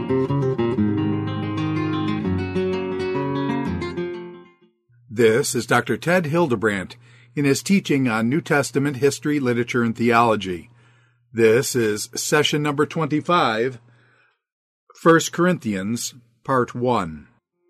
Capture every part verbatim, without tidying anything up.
This is Doctor Ted Hildebrandt in his teaching on New Testament history, literature, and theology. This is session number twenty-five, First Corinthians, part one.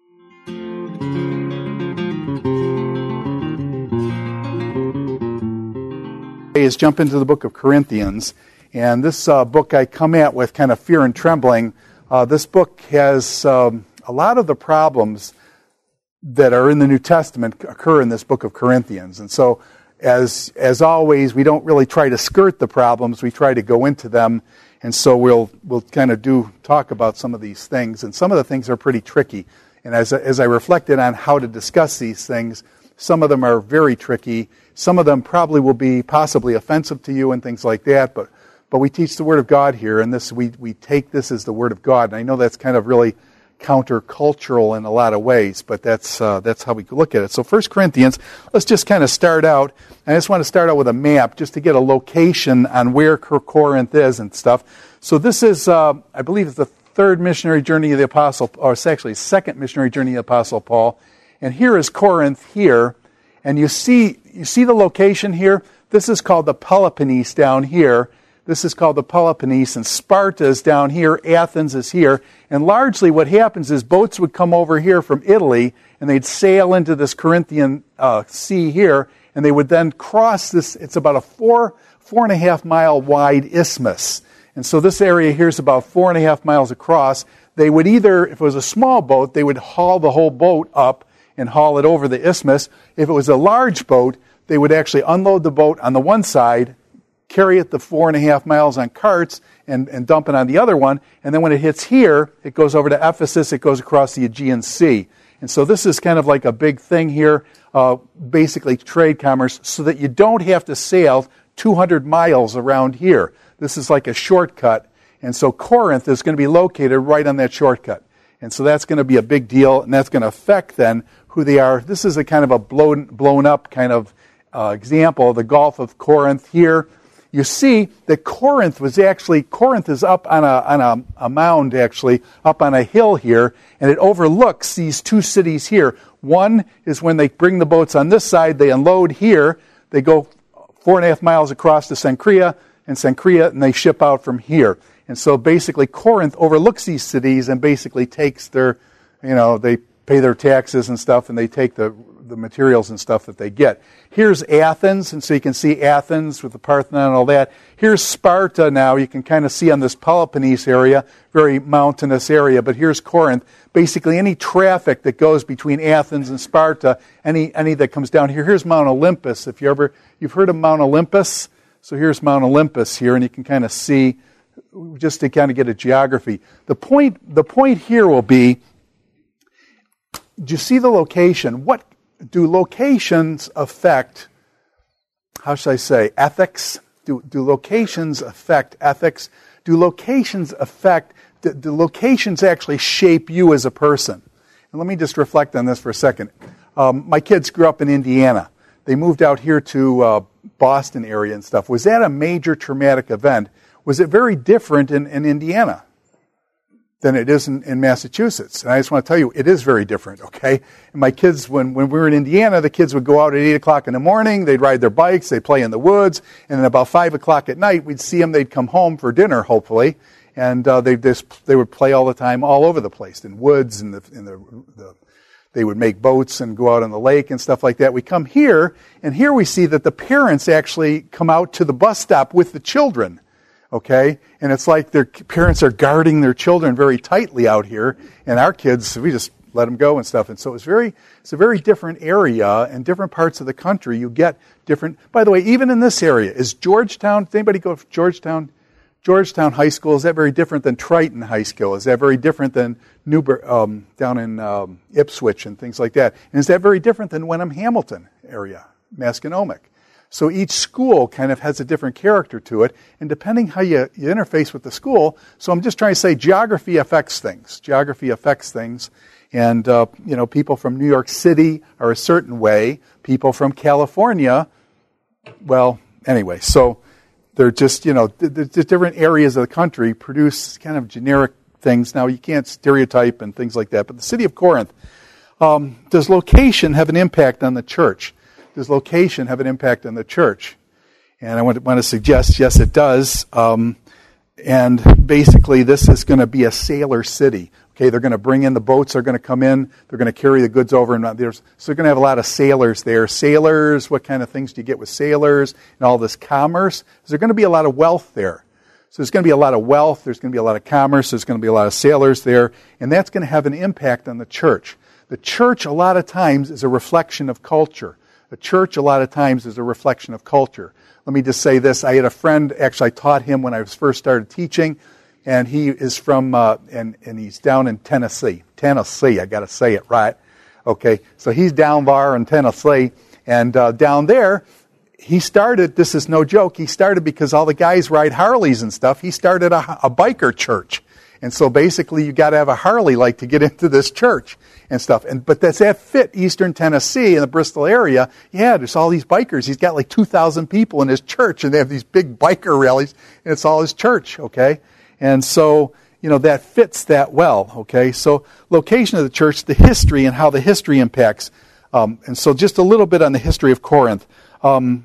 Is jump into the book of Corinthians, and this uh, book I come at with kind of fear and trembling. Uh, this book has um, a lot of the problems that are in the New Testament occur in this book of Corinthians. And so, as as always, we don't really try to skirt the problems. We try to go into them. And so we'll we'll kind of do talk about some of these things. And some of the things are pretty tricky. And as as I reflected on how to discuss these things, some of them are very tricky. Some of them probably will be possibly offensive to you and things like that. But but we teach the Word of God here, and this we we take this as the Word of God. And I know that's kind of really countercultural in a lot of ways, but that's uh, that's how we look at it. So First Corinthians, let's just kind of start out. I just want to start out with a map just to get a location on where Corinth is and stuff. So this is, uh, I believe, it's the third missionary journey of the Apostle, or it's actually second missionary journey of the Apostle Paul. And here is Corinth here, and you see you see the location here. This is called the Peloponnese down here. This is called the Peloponnese, and Sparta is down here, Athens is here, and largely what happens is boats would come over here from Italy, and they'd sail into this Corinthian uh, sea here, and they would then cross this, it's about a four, four and a half mile wide isthmus. And so this area here is about four and a half miles across. They would either, if it was a small boat, they would haul the whole boat up and haul it over the isthmus. If it was a large boat, they would actually unload the boat on the one side, carry it the four and a half miles on carts and, and dump it on the other one. And then when it hits here, it goes over to Ephesus, it goes across the Aegean Sea. And so this is kind of like a big thing here, uh, basically trade commerce, so that you don't have to sail two hundred miles around here. This is like a shortcut. And so Corinth is going to be located right on that shortcut. And so that's going to be a big deal, and that's going to affect then who they are. This is a kind of a blown, blown up kind of uh, example of the Gulf of Corinth here. You see that Corinth was actually, Corinth is up on a on a, a mound actually, up on a hill here, and it overlooks these two cities here. One is when they bring the boats on this side, they unload here, they go four and a half miles across to Cenchrea, and Cenchrea, and they ship out from here. And so basically Corinth overlooks these cities and basically takes their, you know, they pay their taxes and stuff, and they take the the materials and stuff that they get. Here's Athens, and so you can see Athens with the Parthenon and all that. Here's Sparta now. You can kind of see on this Peloponnese area, very mountainous area, but here's Corinth. Basically any traffic that goes between Athens and Sparta, any any that comes down here. Here's Mount Olympus. If you ever, you've heard of Mount Olympus? So here's Mount Olympus here, and you can kind of see, just to kind of get a geography. The point, the point here will be, do you see the location? What do locations affect, how should I say, ethics? Do, do locations affect ethics? Do locations affect, do, do locations actually shape you as a person? And let me just reflect on this for a second. Um, my kids grew up in Indiana. They moved out here to uh, Boston area and stuff. Was that a major traumatic event? Was it very different in, in Indiana than it is in, in Massachusetts? And I just want to tell you, it is very different, okay? And my kids, when, when we were in Indiana, the kids would go out at eight o'clock in the morning, they'd ride their bikes, they'd play in the woods, and then about five o'clock at night, we'd see them, they'd come home for dinner, hopefully, and uh, they just they would play all the time, all over the place, in woods, and the, in the, the they would make boats and go out on the lake and stuff like that. We come here, and here we see that the parents actually come out to the bus stop with the children. Okay? And it's like their parents are guarding their children very tightly out here, and our kids, we just let them go and stuff. And so it's very, it's a very different area, and different parts of the country, you get different. By the way, even in this area, is Georgetown, does anybody go to Georgetown? Georgetown High School, is that very different than Triton High School? Is that very different than Newburgh, um, down in um, Ipswich and things like that? And is that very different than Wenham Hamilton area, Masconomet? So each school kind of has a different character to it, and depending how you, you interface with the school, so I'm just trying to say geography affects things. Geography affects things, and uh, you know, people from New York City are a certain way. People from California, well, anyway, so they're just, you know, the, the different areas of the country produce kind of generic things. Now, you can't stereotype and things like that, but the city of Corinth, um, does location have an impact on the church? Does location have an impact on the church? And I want to, want to suggest, yes, it does. Um, and basically, this is going to be a sailor city. Okay, they're going to bring in the boats. Are going to come in. They're going to carry the goods over, and there's so they're going to have a lot of sailors there. Sailors, what kind of things do you get with sailors and all this commerce? There's going to be a lot of wealth there. So there's going to be a lot of wealth. There's going to be a lot of commerce. There's going to be a lot of sailors there, and that's going to have an impact on the church. The church, a lot of times, is a reflection of culture. The church, a lot of times, is a reflection of culture. Let me just say this. I had a friend, actually I taught him when I first started teaching, and he is from, uh, and, and he's down in Tennessee. Tennessee, I got to say it right. Okay, so he's down there in Tennessee, and uh, down there, he started, this is no joke, he started because all the guys ride Harleys and stuff. He started a, a biker church. And so basically you got to have a Harley like to get into this church and stuff. And but does that fit Eastern Tennessee in the Bristol area? Yeah, there's all these bikers. He's got like two thousand people in his church, and they have these big biker rallies, and it's all his church, okay? And so, you know, that fits that well, okay? So location of the church, the history, and how the history impacts. Um, and so just a little bit on the history of Corinth. Um,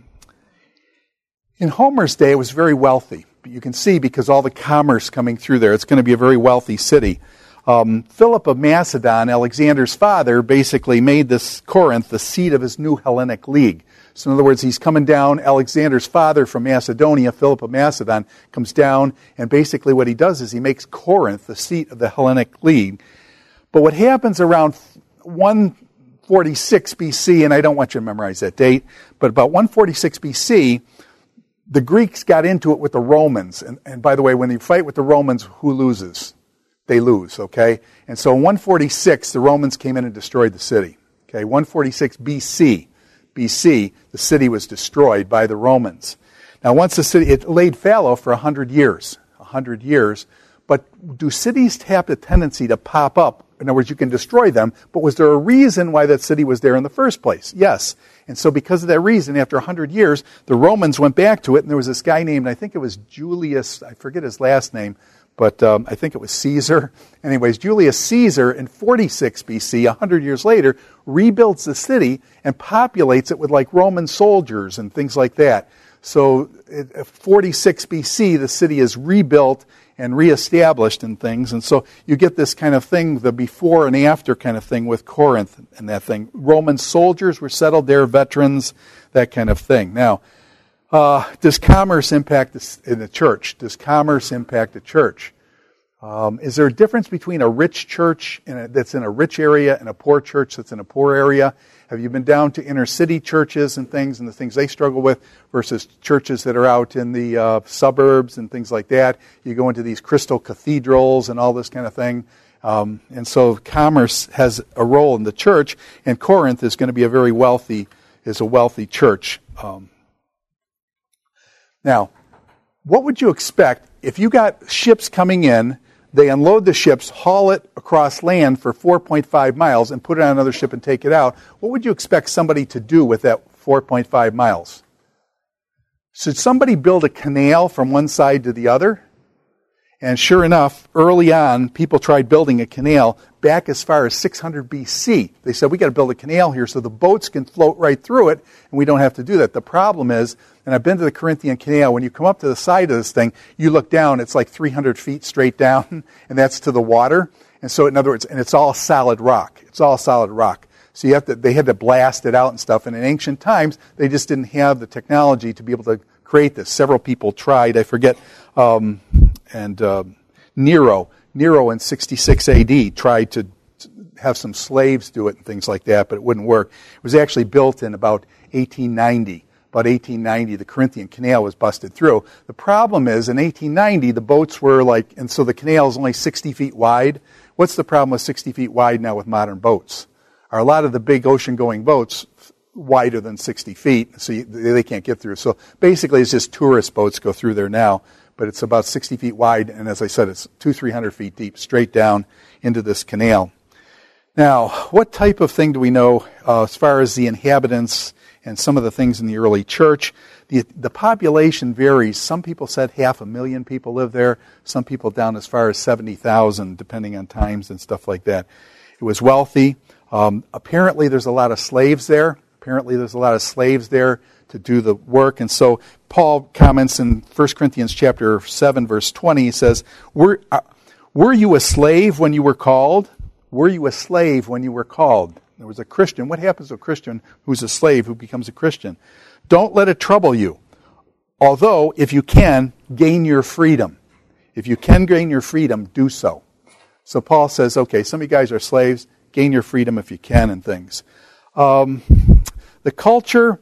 in Homer's day, it was very wealthy. You can see because all the commerce coming through there, it's going to be a very wealthy city. Um, Philip of Macedon, Alexander's father, basically made this Corinth the seat of his new Hellenic League. So in other words, he's coming down, Alexander's father from Macedonia, Philip of Macedon, comes down, and basically what he does is he makes Corinth the seat of the Hellenic League. But what happens around one forty-six B C, and I don't want you to memorize that date, but about one forty-six B C, the Greeks got into it with the Romans. And, and by the way, when you fight with the Romans, who loses? They lose, okay? And so in one forty-six, the Romans came in and destroyed the city. Okay, one forty-six B C, B C, the city was destroyed by the Romans. Now once the city, it laid fallow for one hundred years, one hundred years. But do cities have the tendency to pop up? In other words, you can destroy them, but was there a reason why that city was there in the first place? Yes. And so because of that reason, after one hundred years, the Romans went back to it, and there was this guy named, I think it was Julius, I forget his last name, but um, I think it was Caesar. Anyways, Julius Caesar in forty-six B C, one hundred years later, rebuilds the city and populates it with like Roman soldiers and things like that. So at forty-six B C, the city is rebuilt and reestablished and things. And so you get this kind of thing, the before and after kind of thing with Corinth and that thing. Roman soldiers were settled there, veterans, that kind of thing. Now, uh, does commerce impact the, in the church? Does commerce impact the church? Um, is there a difference between a rich church in a, that's in a rich area and a poor church that's in a poor area? Have you been down to inner city churches and things and the things they struggle with versus churches that are out in the uh, suburbs and things like that? You go into these crystal cathedrals and all this kind of thing. Um, and so commerce has a role in the church, and Corinth is going to be a very wealthy, is a wealthy church. Um, now, what would you expect if you got ships coming in? They unload the ships, haul it across land for four point five miles, and put it on another ship and take it out. What would you expect somebody to do with that four point five miles? Should somebody build a canal from one side to the other? And sure enough, early on, people tried building a canal back as far as six hundred B C. They said, we got to build a canal here so the boats can float right through it, and we don't have to do that. The problem is, and I've been to the Corinthian Canal, when you come up to the side of this thing, you look down, it's like three hundred feet straight down, and that's to the water. And so, in other words, and it's all solid rock. It's all solid rock. So you have to, they had to blast it out and stuff. And in ancient times, they just didn't have the technology to be able to create this. Several people tried. I forget, um, and uh, Nero, Nero in sixty-six A D tried to have some slaves do it and things like that, but it wouldn't work. It was actually built in about eighteen ninety. About eighteen ninety, the Corinthian Canal was busted through. The problem is, in eighteen ninety, the boats were like, and so the canal is only sixty feet wide. What's the problem with sixty feet wide now with modern boats? Are a lot of the big ocean-going boats wider than sixty feet, so you, they can't get through. So basically, it's just tourist boats go through there now, but it's about sixty feet wide, and as I said, it's two, three hundred feet deep, straight down into this canal. Now, what type of thing do we know uh, as far as the inhabitants and some of the things in the early church? The The, the population varies. Some people said half a million people live there. Some people down as far as seventy thousand, depending on times and stuff like that. It was wealthy. Um, apparently there's a lot of slaves there. Apparently there's a lot of slaves there to do the work. And so Paul comments in First Corinthians chapter seven, verse twenty, he says, were, uh, were you a slave when you were called? Were you a slave when you were called? There was a Christian. What happens to a Christian who's a slave who becomes a Christian? Don't let it trouble you. Although, if you can, gain your freedom. If you can gain your freedom, do so. So Paul says, okay, some of you guys are slaves. Gain your freedom if you can and things. Um, the culture,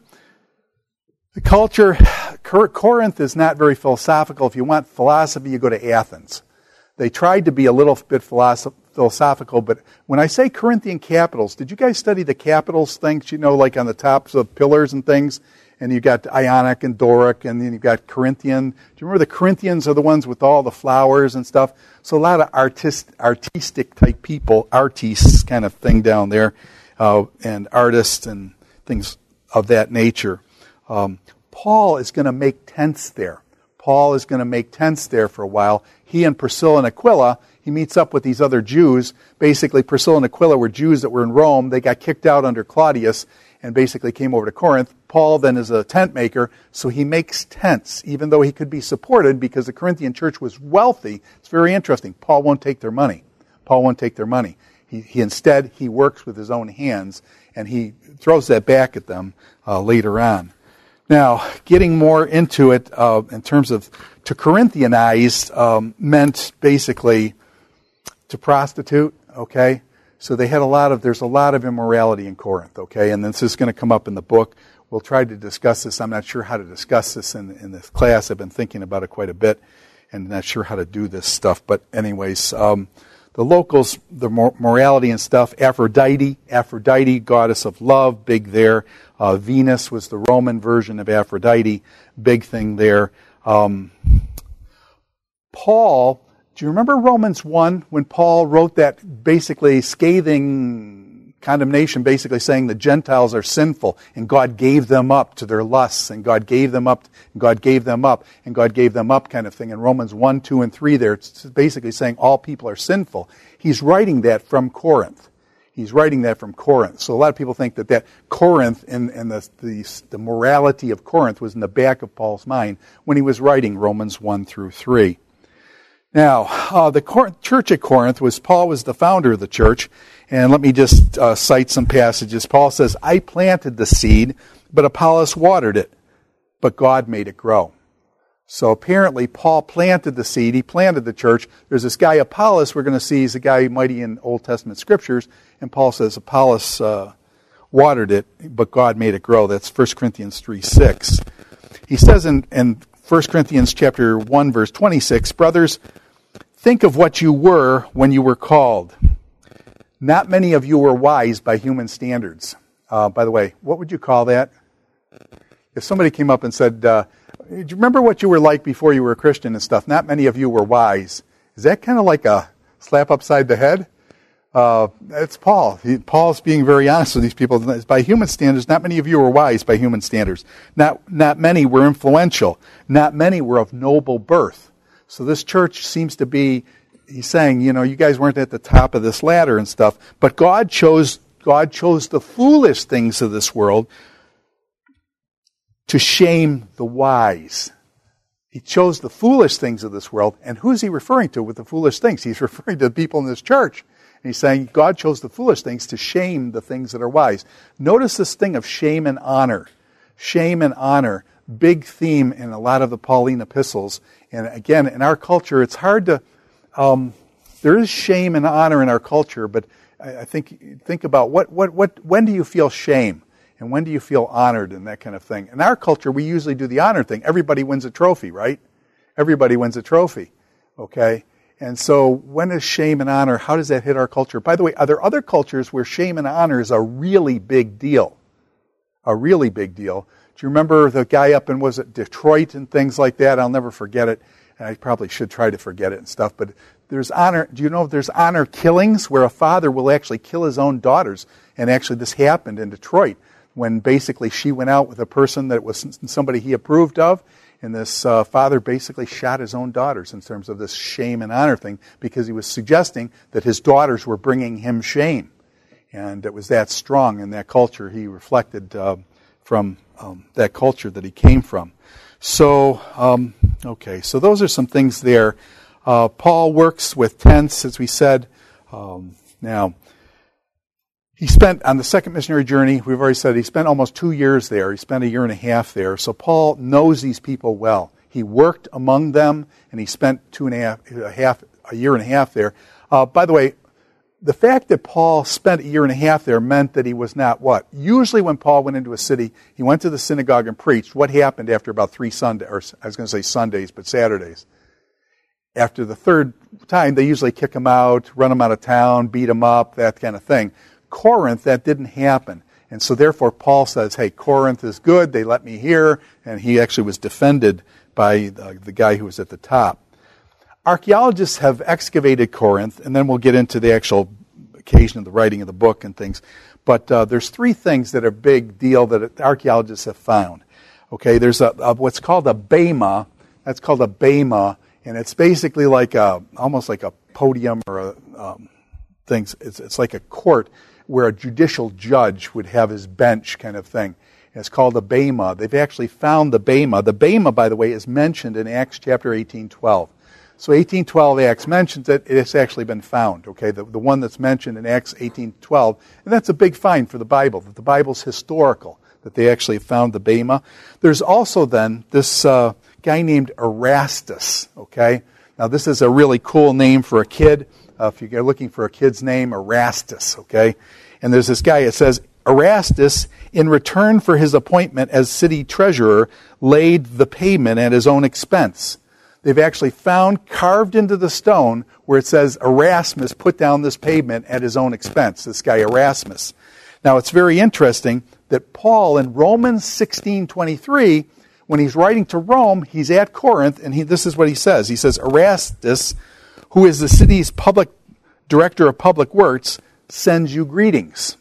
the culture, Corinth is not very philosophical. If you want philosophy, you go to Athens. They tried to be a little bit philosoph- philosophical, but when I say Corinthian capitals, did you guys study the capitals things, you know, like on the tops of pillars and things? And you've got Ionic and Doric, and then you've got Corinthian. Do you remember the Corinthians are the ones with all the flowers and stuff? So a lot of artist, artistic type people, artists kind of thing down there, uh, and artists and things of that nature. Um, Paul is going to make tents there. Paul is going to make tents there for a while. He and Priscilla and Aquila, he meets up with these other Jews. Basically, Priscilla and Aquila were Jews that were in Rome. They got kicked out under Claudius and basically came over to Corinth. Paul then is a tent maker, so he makes tents, even though he could be supported because the Corinthian church was wealthy. It's very interesting. Paul won't take their money. Paul won't take their money. He, he instead, he works with his own hands, and he throws that back at them uh, later on. Now, getting more into it uh, in terms of to Corinthianize um, meant basically to prostitute, okay? So they had a lot of, there's a lot of immorality in Corinth, okay? And this is going to come up in the book. We'll try to discuss this. I'm not sure how to discuss this in, in this class. I've been thinking about it quite a bit and not sure how to do this stuff. But anyways, um, the locals, the mor- morality and stuff, Aphrodite, Aphrodite, goddess of love, big there. Uh, Venus was the Roman version of Aphrodite, big thing there. Um, Paul, do you remember Romans one when Paul wrote that basically scathing condemnation, basically saying the Gentiles are sinful and God gave them up to their lusts and God gave them up, and God gave them up, and God gave them up kind of thing. In Romans one, two, and three there, it's basically saying all people are sinful. He's writing that from Corinth. He's writing that from Corinth. So a lot of people think that that Corinth and, and the, the, the morality of Corinth was in the back of Paul's mind when he was writing Romans one through three. Now, uh, the Cor- church at Corinth was, Paul was the founder of the church, and let me just uh, cite some passages. Paul says, I planted the seed, but Apollos watered it, but God made it grow. So apparently Paul planted the seed, he planted the church. There's this guy Apollos we're going to see, he's a guy mighty in Old Testament scriptures, and Paul says Apollos uh, watered it, but God made it grow. That's First Corinthians three six. He says in, in First Corinthians chapter one, verse twenty-six, brothers, think of what you were when you were called. Not many of you were wise by human standards. Uh, by the way, what would you call that? If somebody came up and said, uh, do you remember what you were like before you were a Christian and stuff? Not many of you were wise. Is that kind of like a slap upside the head? Uh, it's Paul. He, Paul's being very honest with these people. By human standards, not many of you were wise by human standards. Not, not many were influential. Not many were of noble birth. So this church seems to be, he's saying, you know, you guys weren't at the top of this ladder and stuff, but God chose, God chose the foolish things of this world to shame the wise. He chose the foolish things of this world, and who's he referring to with the foolish things? He's referring to the people in this church. And he's saying God chose the foolish things to shame the things that are wise. Notice this thing of shame and honor. Shame and honor, big theme in a lot of the Pauline epistles. And again, in our culture, it's hard to, um, there is shame and honor in our culture, but I, I think, think about what, what, what, when do you feel shame? And when do you feel honored and that kind of thing? In our culture, we usually do the honor thing. Everybody wins a trophy, right? Everybody wins a trophy, okay? And so when is shame and honor, how does that hit our culture? By the way, are there other cultures where shame and honor is a really big deal? A really big deal. Do you remember the guy up in, was it Detroit and things like that? I'll never forget it. And I probably should try to forget it and stuff. But there's honor, do you know there's honor killings where a father will actually kill his own daughters? And actually this happened in Detroit. when basically she went out with a person that was somebody he approved of, and this uh, father basically shot his own daughters in terms of this shame and honor thing, because he was suggesting that his daughters were bringing him shame. And it was that strong in that culture. He reflected uh, from um, that culture that he came from. So, um, okay, so those are some things there. Uh, Paul works with tents, as we said. Um, now, he spent, on the second missionary journey, we've already said he spent almost two years there. He spent a year and a half there. So Paul knows these people well. He worked among them, and he spent two and a half, a, half, a year and a half there. Uh, by the way, the fact that Paul spent a year and a half there meant that he was not what? Usually when Paul went into a city, he went to the synagogue and preached. What happened after about three Sundays, or I was going to say Sundays, but Saturdays? After the third time, they usually kick him out, run him out of town, beat him up, that kind of thing. Corinth, that didn't happen. And so therefore Paul says, hey, Corinth is good, they let me here, and he actually was defended by the, the guy who was at the top. Archaeologists have excavated Corinth, and then we'll get into the actual occasion of the writing of the book and things. But uh, there's three things that are big deal that archaeologists have found. Okay, there's a, a what's called a bema. That's called a bema, and it's basically like a almost like a podium or a um, things. It's it's like a court where a judicial judge would have his bench kind of thing. And it's called a bema. They've actually found the bema. The bema, by the way, is mentioned in Acts chapter eighteen twelve. So eighteen twelve Acts mentions it. It's actually been found, okay, the, the one that's mentioned in Acts eighteen twelve. And that's a big find for the Bible, that the Bible's historical, that they actually found the bema. There's also then this uh, guy named Erastus, okay? Now this is a really cool name for a kid. Uh, if you're looking for a kid's name, Erastus, okay? And there's this guy, it says, Erastus, in return for his appointment as city treasurer, laid the payment at his own expense. They've actually found carved into the stone where it says Erasmus put down this pavement at his own expense, this guy Erasmus. Now it's very interesting that Paul in Romans sixteen twenty-three, when he's writing to Rome, he's at Corinth, and he, this is what he says. He says, Erastus, who is the city's public director of public works, sends you greetings.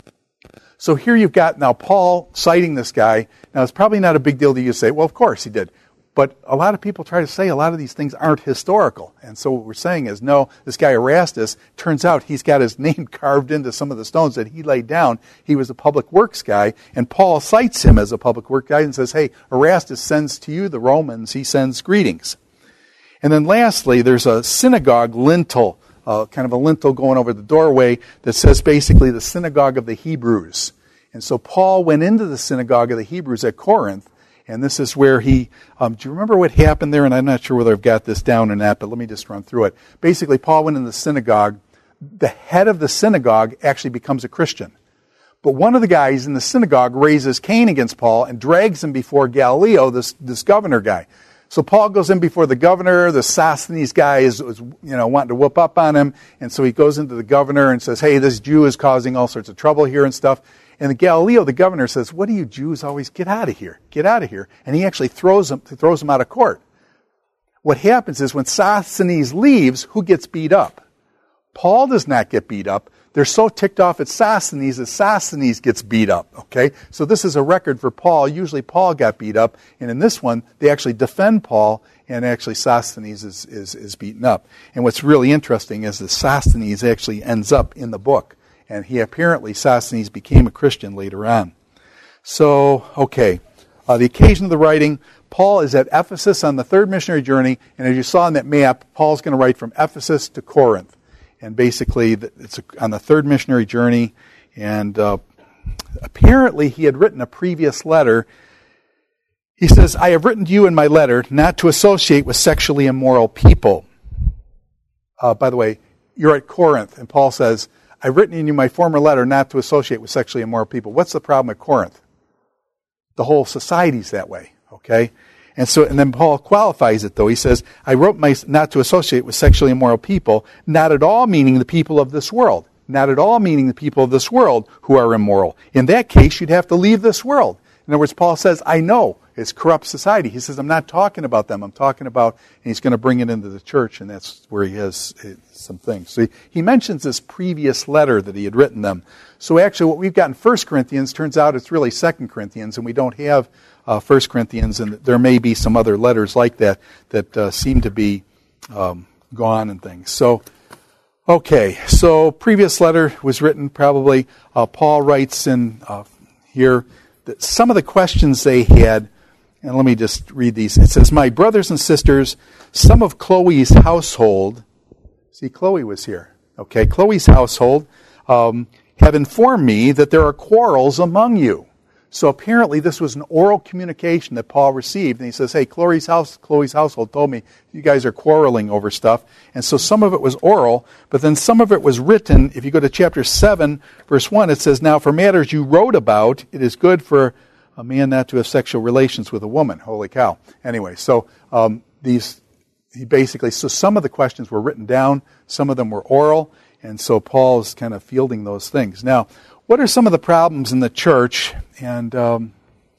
So here you've got now Paul citing this guy. Now it's probably not a big deal to you to say, well, of course he did. But a lot of people try to say a lot of these things aren't historical. And so what we're saying is, no, this guy Erastus, turns out he's got his name carved into some of the stones that he laid down. He was a public works guy, and Paul cites him as a public work guy and says, hey, Erastus sends to you, the Romans, he sends greetings. And then lastly, there's a synagogue lintel, uh, kind of a lintel going over the doorway that says basically the synagogue of the Hebrews. And so Paul went into the synagogue of the Hebrews at Corinth. And this is where he, um, do you remember what happened there? And I'm not sure whether I've got this down or not, but let me just run through it. Basically, Paul went in the synagogue. The head of the synagogue actually becomes a Christian. But one of the guys in the synagogue raises Cain against Paul and drags him before Gallio, this, this governor guy. So Paul goes in before the governor. The Sosthenes guy is, is, you know, wanting to whoop up on him. And so he goes into the governor and says, hey, this Jew is causing all sorts of trouble here and stuff. And the Gallio, the governor, says, what do you Jews always, get out of here, get out of here. And he actually throws him, throws him out of court. What happens is when Sosthenes leaves, who gets beat up? Paul does not get beat up. They're so ticked off at Sosthenes that Sosthenes gets beat up, okay? So this is a record for Paul. Usually Paul got beat up, and in this one, they actually defend Paul, and actually Sosthenes is, is, is beaten up. And what's really interesting is that Sosthenes actually ends up in the book. And he apparently, Sosthenes, became a Christian later on. So, okay, uh, the occasion of the writing, Paul is at Ephesus on the third missionary journey, and as you saw on that map, Paul's going to write from Ephesus to Corinth. And basically, it's on the third missionary journey, and uh, apparently he had written a previous letter. He says, I have written to you in my letter not to associate with sexually immoral people. Uh, by the way, you're at Corinth, and Paul says, I've written in you my former letter not to associate with sexually immoral people. What's the problem at Corinth? The whole society's that way, okay? And so, and then Paul qualifies it though. He says, I wrote my not to associate with sexually immoral people, not at all meaning the people of this world. Not at all meaning the people of this world who are immoral. In that case, you'd have to leave this world. In other words, Paul says, I know It's corrupt society. He says, I'm not talking about them. I'm talking about, and he's going to bring it into the church, and that's where he has some things. So he, he mentions this previous letter that he had written them. So actually what we've got in First Corinthians turns out it's really Second Corinthians, and we don't have uh, First Corinthians, and there may be some other letters like that that uh, seem to be um, gone and things. So, okay, so previous letter was written probably, uh, Paul writes in uh, here that some of the questions they had. And let me just read these. It says, my brothers and sisters, some of Chloe's household, see, Chloe was here, okay, Chloe's household, um, have informed me that there are quarrels among you. So apparently this was an oral communication that Paul received. And he says, hey, Chloe's house, Chloe's household told me you guys are quarreling over stuff. And so some of it was oral, but then some of it was written. If you go to chapter seven, verse one, it says, now for matters you wrote about, it is good for a man not to have sexual relations with a woman. Holy cow. Anyway, so um, these, he basically, so some of the questions were written down, some of them were oral, and so Paul is kind of fielding those things. Now, what are some of the problems in the church? And um,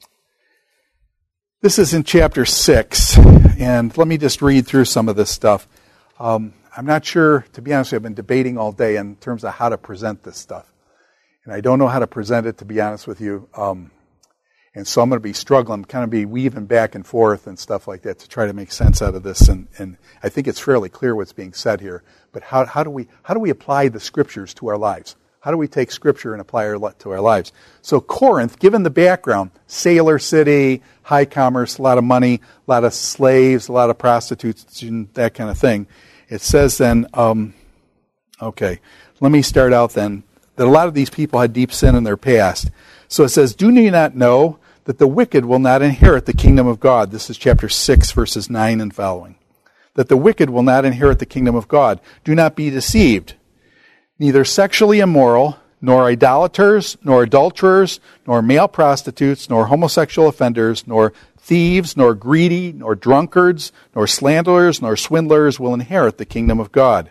this is in chapter six, and let me just read through some of this stuff. Um, I'm not sure, to be honest with you, I've been debating all day in terms of how to present this stuff. And I don't know how to present it, to be honest with you. Um, And so I'm going to be struggling, kind of be weaving back and forth and stuff like that to try to make sense out of this. And, and I think it's fairly clear what's being said here. But how, how do we how do we apply the Scriptures to our lives? How do we take Scripture and apply it to our lives? So Corinth, given the background, sailor city, high commerce, a lot of money, a lot of slaves, a lot of prostitutes, that kind of thing. It says then, um, okay, let me start out then, that a lot of these people had deep sin in their past. So it says, do you not know that the wicked will not inherit the kingdom of God? This is chapter six, verses nine and following. That the wicked will not inherit the kingdom of God. Do not be deceived. Neither sexually immoral, nor idolaters, nor adulterers, nor male prostitutes, nor homosexual offenders, nor thieves, nor greedy, nor drunkards, nor slanderers, nor swindlers will inherit the kingdom of God.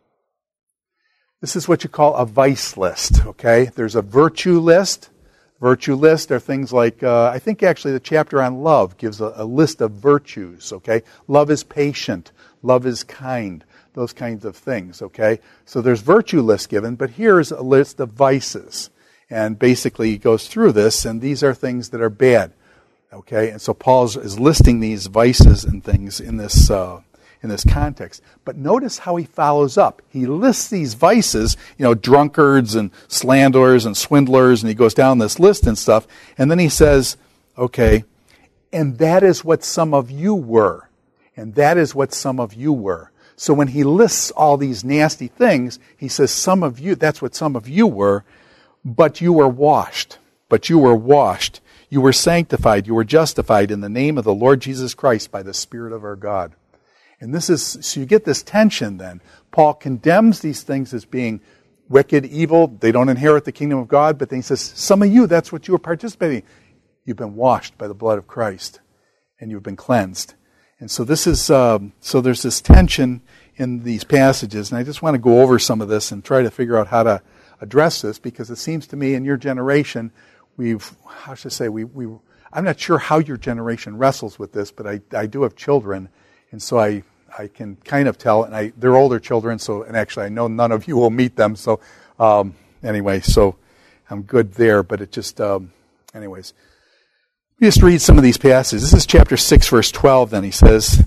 This is what you call a vice list, okay? There's a virtue list. Virtue list are things like, uh, I think actually the chapter on love gives a, a list of virtues, okay? Love is patient. Love is kind. Those kinds of things, okay? So there's virtue lists given, but here's a list of vices. And basically he goes through this, and these are things that are bad, okay? And so Paul is listing these vices and things in this uh, in this context. But notice how he follows up. He lists these vices, you know, drunkards and slanderers and swindlers, and he goes down this list and stuff. And then he says, okay, and that is what some of you were. And that is what some of you were. So when he lists all these nasty things, he says, some of you, that's what some of you were, but you were washed. But you were washed. You were sanctified. You were justified in the name of the Lord Jesus Christ by the Spirit of our God. And this is, so you get this tension then. Paul condemns these things as being wicked, evil. They don't inherit the kingdom of God. But then he says, some of you, that's what you were participating in. You've been washed by the blood of Christ. And you've been cleansed. And so this is, um, so there's this tension in these passages. And I just want to go over some of this and try to figure out how to address this. Because it seems to me in your generation, we've, how should I say, we, we, I'm not sure how your generation wrestles with this, but I, I do have children. And so I, I can kind of tell, and I, they're older children, so, and actually I know none of you will meet them, so um, anyway, so I'm good there, but it just, um, anyways. Let me just read some of these passages. This is chapter six, verse twelve, then he says,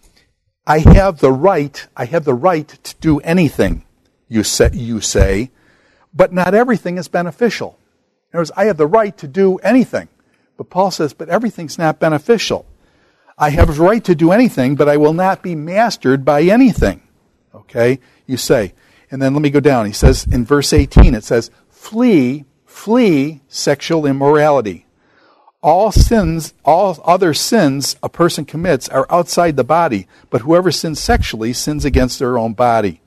I have the right, I have the right to do anything, you say, you say, but not everything is beneficial. In other words, I have the right to do anything, but Paul says, but everything's not beneficial. I have the right to do anything, but I will not be mastered by anything. Okay, you say. And then let me go down. He says in verse eighteen, it says, flee, flee sexual immorality. All sins, all other sins a person commits are outside the body, but whoever sins sexually sins against their own body.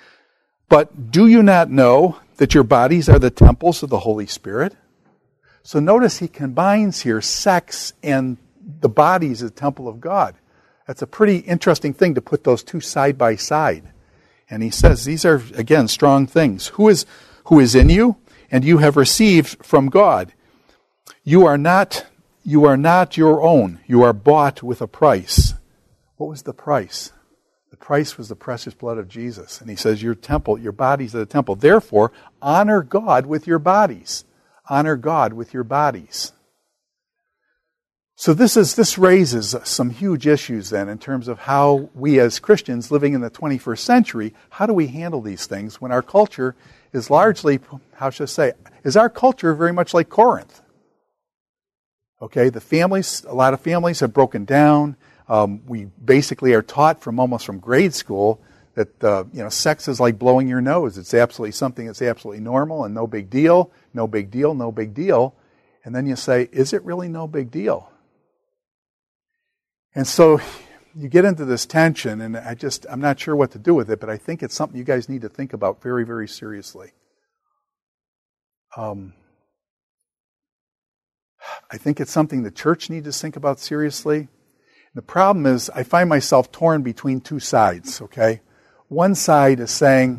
But do you not know that your bodies are the temples of the Holy Spirit? So notice he combines here sex and the body is the temple of God. That's a pretty interesting thing to put those two side by side. And he says these are, again, strong things. Who is who is in you, and you have received from God. You are not you are not your own. You are bought with a price. What was the price? The price was the precious blood of Jesus. And he says, your temple, your bodies are the temple. Therefore, honor God with your bodies. Honor God with your bodies. So this is this raises some huge issues then in terms of how we as Christians living in the twenty-first century, how do we handle these things when our culture is largely, how should I say, is our culture very much like Corinth? Okay, the families, a lot of families have broken down. Um, we basically are taught from almost from grade school that uh, you know sex is like blowing your nose. It's absolutely something that's absolutely normal and no big deal, no big deal, no big deal. And then you say, is it really no big deal? And so you get into this tension, and I just, I'm not sure what to do with it, but I think it's something you guys need to think about very, very seriously. Um, I think it's something the church needs to think about seriously. The problem is I find myself torn between two sides, okay? One side is saying,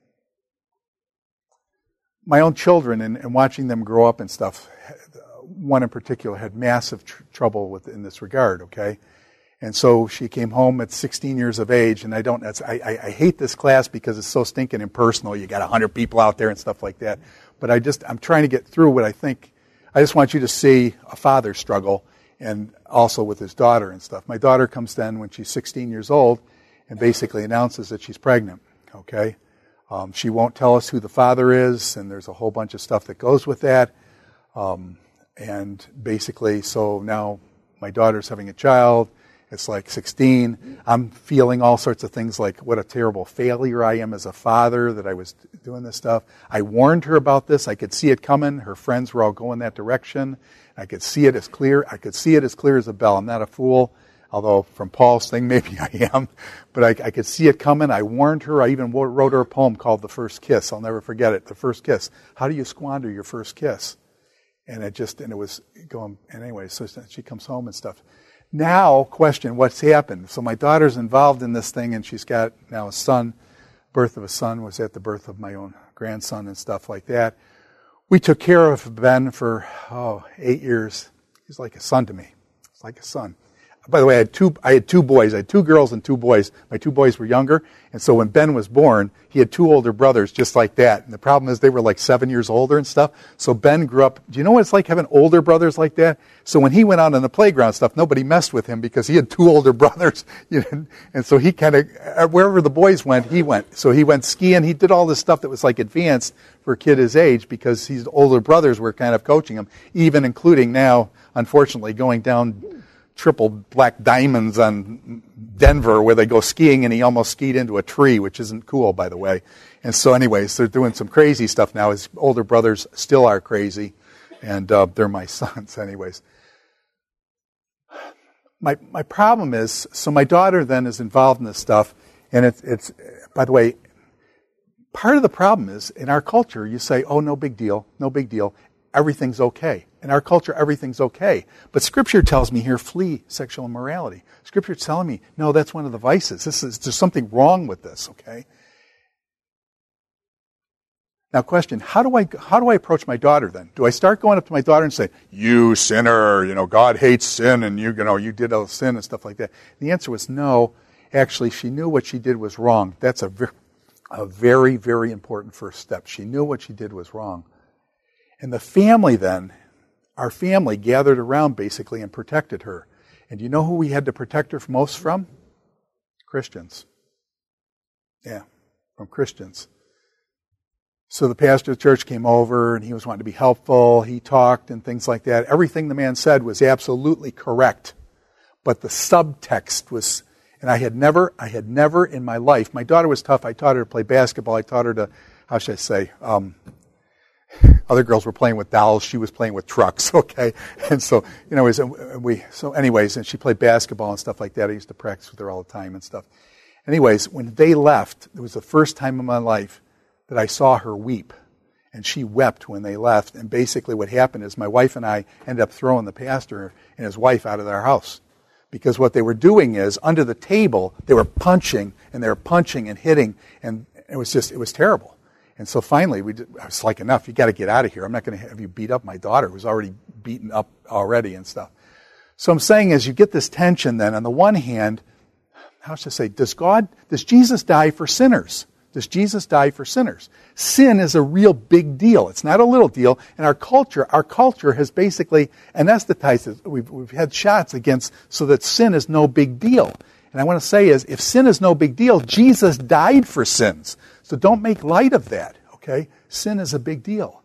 my own children and, and watching them grow up and stuff, one in particular had massive tr- trouble with in this regard, okay? And so she came home at sixteen years of age, and I don't, that's, I, I, I hate this class because it's so stinking impersonal. You got a hundred people out there and stuff like that. But I just, I'm trying to get through what I think, I just want you to see a father struggle, and also with his daughter and stuff. My daughter comes then when she's sixteen years old and basically announces that she's pregnant, okay? Um, she won't tell us who the father is, and there's a whole bunch of stuff that goes with that. Um, and basically, so now my daughter's having a child. It's like sixteen. I'm feeling all sorts of things like what a terrible failure I am as a father that I was doing this stuff. I warned her about this. I could see it coming. Her friends were all going that direction. I could see it as clear. I could see it as clear as a bell. I'm not a fool, although from Paul's thing, maybe I am. But I, I could see it coming. I warned her. I even wrote her a poem called The First Kiss. I'll never forget it. The First Kiss. How do you squander your first kiss? And it just, and it was going, and anyway, so she comes home and stuff. Now, question, what's happened? So my daughter's involved in this thing, and she's got now a son. Birth of a son was at the birth of my own grandson and stuff like that. We took care of Ben for, oh, eight years. He's like a son to me. It's like a son. By the way, I had two I had two boys. I had two girls and two boys. My two boys were younger, and so when Ben was born, he had two older brothers just like that. And the problem is they were like seven years older and stuff. So Ben grew up, do you know what it's like having older brothers like that? So when he went out on the playground stuff, nobody messed with him because he had two older brothers. You know, and so he kind of, wherever the boys went, he went. So he went skiing. He did all this stuff that was like advanced for a kid his age because his older brothers were kind of coaching him, even including now, unfortunately, going down triple black diamonds on Denver where they go skiing, and he almost skied into a tree, which isn't cool, by the way. And so anyways, they're doing some crazy stuff now. His older brothers still are crazy, and uh, they're my sons anyways. My my problem is, so my daughter then is involved in this stuff, and it's, it's by the way, part of the problem is, in our culture, you say, oh, no big deal, no big deal, everything's okay. In our culture, everything's okay. But Scripture tells me here, flee sexual immorality. Scripture's telling me, no, that's one of the vices. This is, there's something wrong with this, okay? Now, question, how do I how do I approach my daughter then? Do I start going up to my daughter and say, you sinner, you know, God hates sin, and you, you know, you did all sin and stuff like that? And the answer was no. Actually, she knew what she did was wrong. That's a very, a very, very important first step. She knew what she did was wrong. And the family then, our family gathered around basically and protected her. And you know who we had to protect her most from? Christians. Yeah, from Christians. So the pastor of the church came over, and he was wanting to be helpful. He talked and things like that. Everything the man said was absolutely correct. But the subtext was, and I had never, I had never in my life, my daughter was tough. I taught her to play basketball. I taught her to, how should I say, um, other girls were playing with dolls. She was playing with trucks, okay? And so, you know, we, so anyways, and she played basketball and stuff like that. I used to practice with her all the time and stuff. Anyways, when they left, it was the first time in my life that I saw her weep. And she wept when they left. And basically what happened is my wife and I ended up throwing the pastor and his wife out of their house. Because what they were doing is, under the table, they were punching, and they were punching and hitting, and it was just, it was terrible. And so finally, we did, I was like, enough, you got to get out of here. I'm not going to have you beat up my daughter who's already beaten up already and stuff. So I'm saying as you get this tension then, on the one hand, how should I say, does God, does Jesus die for sinners? Does Jesus die for sinners? Sin is a real big deal. It's not a little deal. And our culture, our culture has basically anesthetized it. We've, we've had shots against so that sin is no big deal. And I want to say is, if sin is no big deal, Jesus died for sins. So don't make light of that, okay? Sin is a big deal.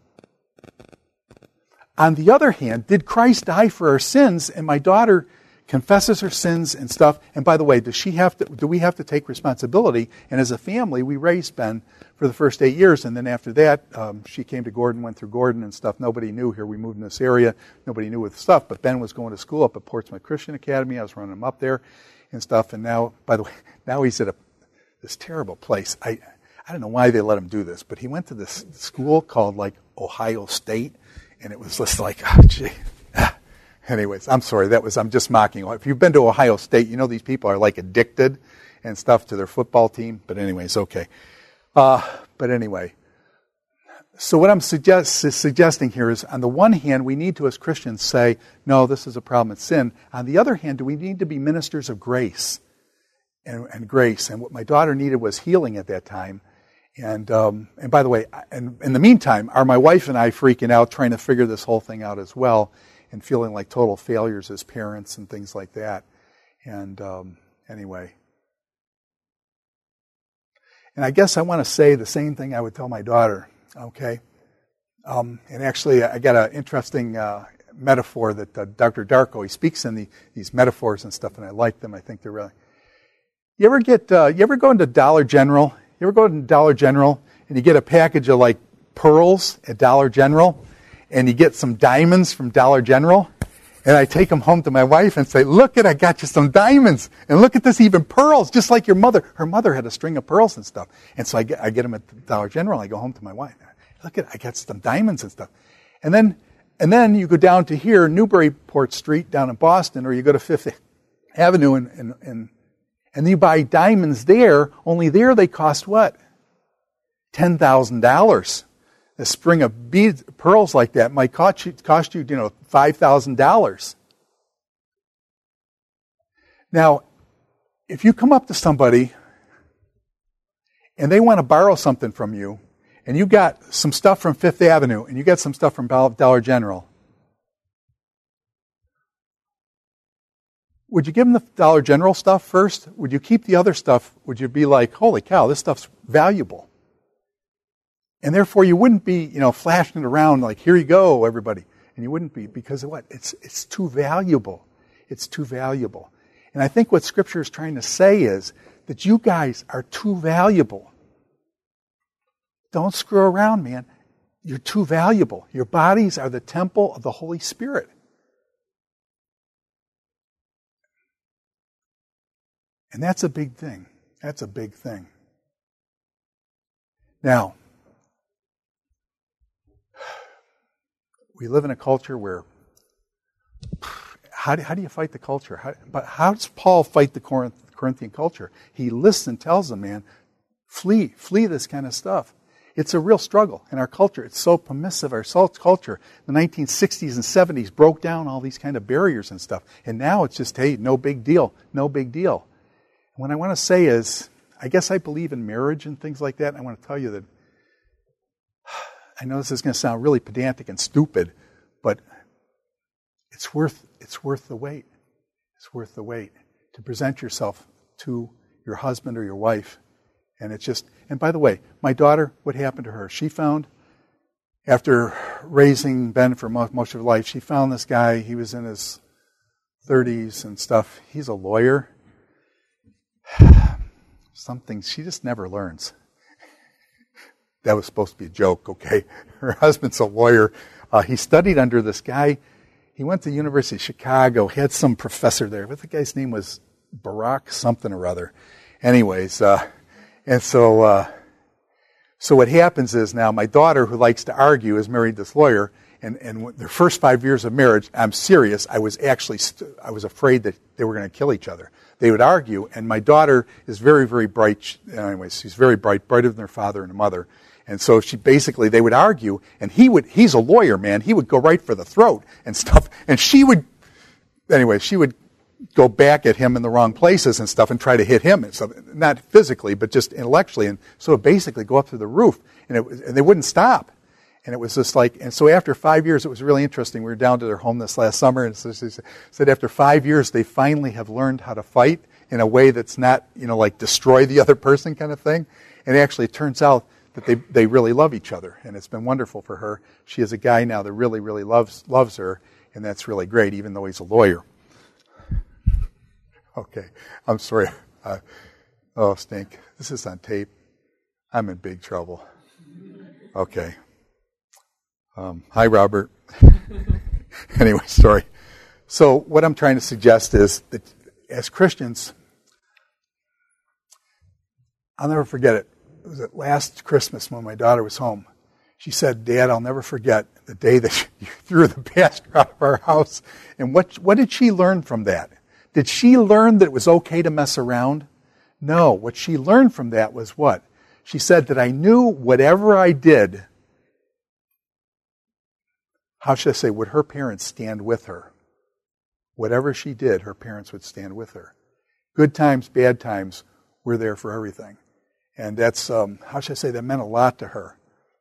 On the other hand, did Christ die for our sins? And my daughter confesses her sins and stuff. And by the way, does she have to, do we have to take responsibility? And as a family, we raised Ben for the first eight years. And then after that, um, she came to Gordon, went through Gordon and stuff. Nobody knew here. We moved in this area. Nobody knew with stuff. But Ben was going to school up at Portsmouth Christian Academy. I was running him up there and stuff. And now, by the way, now he's at a this terrible place. I I don't know why they let him do this, but he went to this school called like Ohio State. And it was just like, oh, gee. Anyways, I'm sorry. That was I'm just mocking. If you've been to Ohio State, you know these people are like addicted and stuff to their football team. But anyways, okay. Uh, but anyway, so what I'm suggest, suggesting here is, on the one hand, we need to, as Christians, say, no, this is a problem. It's sin. On the other hand, do we need to be ministers of grace and, and grace? And what my daughter needed was healing at that time. And um, and by the way, and in the meantime, are my wife and I freaking out trying to figure this whole thing out as well, and feeling like total failures as parents and things like that. And um, anyway. And I guess I want to say the same thing I would tell my daughter, okay? Um, and actually, I got an interesting uh, metaphor that uh, Doctor Darko, he speaks in the, these metaphors and stuff, and I like them. I think they're really... You ever get, uh, you ever go into Dollar General? You ever go to Dollar General and you get a package of like pearls at Dollar General, and you get some diamonds from Dollar General, and I take them home to my wife and say, look at, I got you some diamonds, and look at this, even pearls, just like your mother. Her mother had a string of pearls and stuff. And so I get, I get them at Dollar General, and I go home to my wife. Look at, I got some diamonds and stuff. And then, and then you go down to here, Newburyport Street down in Boston, or you go to Fifth Avenue and, and, and, and you buy diamonds there, only there they cost what? ten thousand dollars. A string of beads, pearls like that might cost you, cost you, you know, five thousand dollars. Now, if you come up to somebody and they want to borrow something from you, and you got some stuff from Fifth Avenue, and you got some stuff from Dollar General, would you give them the Dollar General stuff first? Would you keep the other stuff? Would you be like, holy cow, this stuff's valuable? And therefore, you wouldn't be, you know, flashing it around like, here you go, everybody. And you wouldn't be, because of what? It's it's too valuable. It's too valuable. And I think what Scripture is trying to say is that you guys are too valuable. Don't screw around, man. You're too valuable. Your bodies are the temple of the Holy Spirit. And that's a big thing. That's a big thing. Now, we live in a culture where, how do, how do you fight the culture? How, but how does Paul fight the Corinth, Corinthian culture? He lists and tells them, man, flee, flee this kind of stuff. It's a real struggle in our culture. It's so permissive. Our culture, the nineteen sixties and seventies broke down all these kind of barriers and stuff. And now it's just, hey, no big deal, no big deal. And what I want to say is, I guess I believe in marriage and things like that. And I want to tell you that I know this is going to sound really pedantic and stupid, but it's worth it's worth the wait. It's worth the wait to present yourself to your husband or your wife. And it's just, and by the way, my daughter, what happened to her? She found, after raising Ben for most, most of her life, she found this guy. He was in his thirties and stuff. He's a lawyer. Something she just never learns. That was supposed to be a joke, okay? Her husband's a lawyer. Uh, he studied under this guy. He went to the University of Chicago. He had some professor there. But the guy's name was Barack something or other. Anyways, uh, and so uh, so what happens is now my daughter, who likes to argue, has married this lawyer. And and their first five years of marriage, I'm serious, I was actually, st- I was afraid that they were going to kill each other. They would argue, and my daughter is very, very bright. Anyways, she's very bright, brighter than her father and her mother. And so she basically, they would argue, and he would, he's a lawyer, man. He would go right for the throat and stuff. And she would, anyway, she would go back at him in the wrong places and stuff and try to hit him and stuff. Not physically, but just intellectually. And so it basically go up to the roof. And, it, and they wouldn't stop. And it was just like, and so after five years, it was really interesting. We were down to their home this last summer, and so she said after five years, they finally have learned how to fight in a way that's not, you know, like destroy the other person kind of thing. And actually, it turns out that they they really love each other, and it's been wonderful for her. She has a guy now that really, really loves loves her, and that's really great, even though he's a lawyer. Okay, I'm sorry. Uh, oh, stink. This is on tape. I'm in big trouble. Okay. Um, hi, Robert. Anyway, sorry. So what I'm trying to suggest is that as Christians, I'll never forget it. It was at last Christmas when my daughter was home. She said, Dad, I'll never forget the day that you threw the pastor out of our house. And what, what did she learn from that? Did she learn that it was okay to mess around? No. What she learned from that was what? She said that I knew whatever I did, how should I say, would her parents stand with her? Whatever she did, her parents would stand with her. Good times, bad times, we're there for everything. And that's, um, how should I say, that meant a lot to her.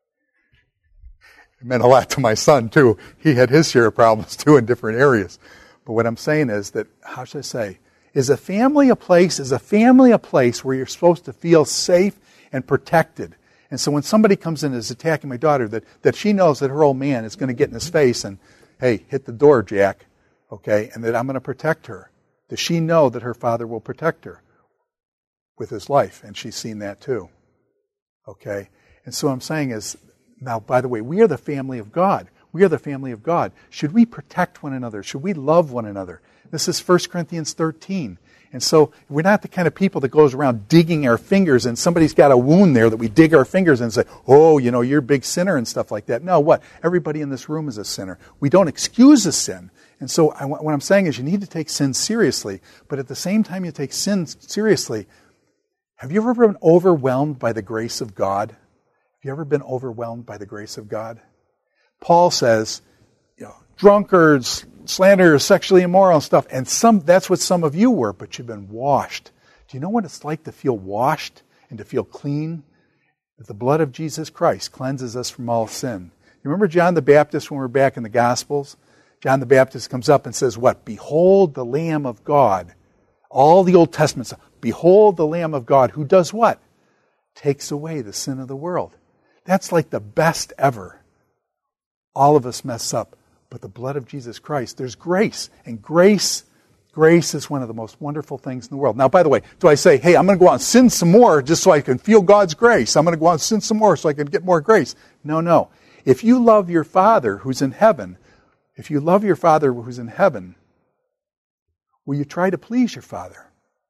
It meant a lot to my son, too. He had his share of problems, too, in different areas. But what I'm saying is that, how should I say, is a family a place, is a family a place where you're supposed to feel safe and protected? And so when somebody comes in and is attacking my daughter, that, that she knows that her old man is going to get in his face and, hey, hit the door, Jack, okay, and that I'm going to protect her. Does she know that her father will protect her with his life? And she's seen that too, okay? And so what I'm saying is, now, by the way, we are the family of God. We are the family of God. Should we protect one another? Should we love one another? This is First Corinthians thirteen. And so we're not the kind of people that goes around digging our fingers and somebody's got a wound there that we dig our fingers and say, oh, you know, you're a big sinner and stuff like that. No, what? Everybody in this room is a sinner. We don't excuse a sin. And so I, what I'm saying is you need to take sin seriously. But at the same time you take sin seriously, have you ever been overwhelmed by the grace of God? Have you ever been overwhelmed by the grace of God? Paul says, you know, drunkards, slanderers, sexually immoral stuff. And some that's what some of you were, but you've been washed. Do you know what it's like to feel washed and to feel clean? That the blood of Jesus Christ cleanses us from all sin. You remember John the Baptist when we were back in the Gospels? John the Baptist comes up and says, what? Behold the Lamb of God. All the Old Testament stuff. Behold the Lamb of God who does what? Takes away the sin of the world. That's like the best ever. All of us mess up. But the blood of Jesus Christ, there's grace. And grace, grace is one of the most wonderful things in the world. Now, by the way, do I say, hey, I'm going to go out and sin some more just so I can feel God's grace? I'm going to go out and sin some more so I can get more grace. No, no. If you love your Father who's in heaven, if you love your Father who's in heaven, will you try to please your Father?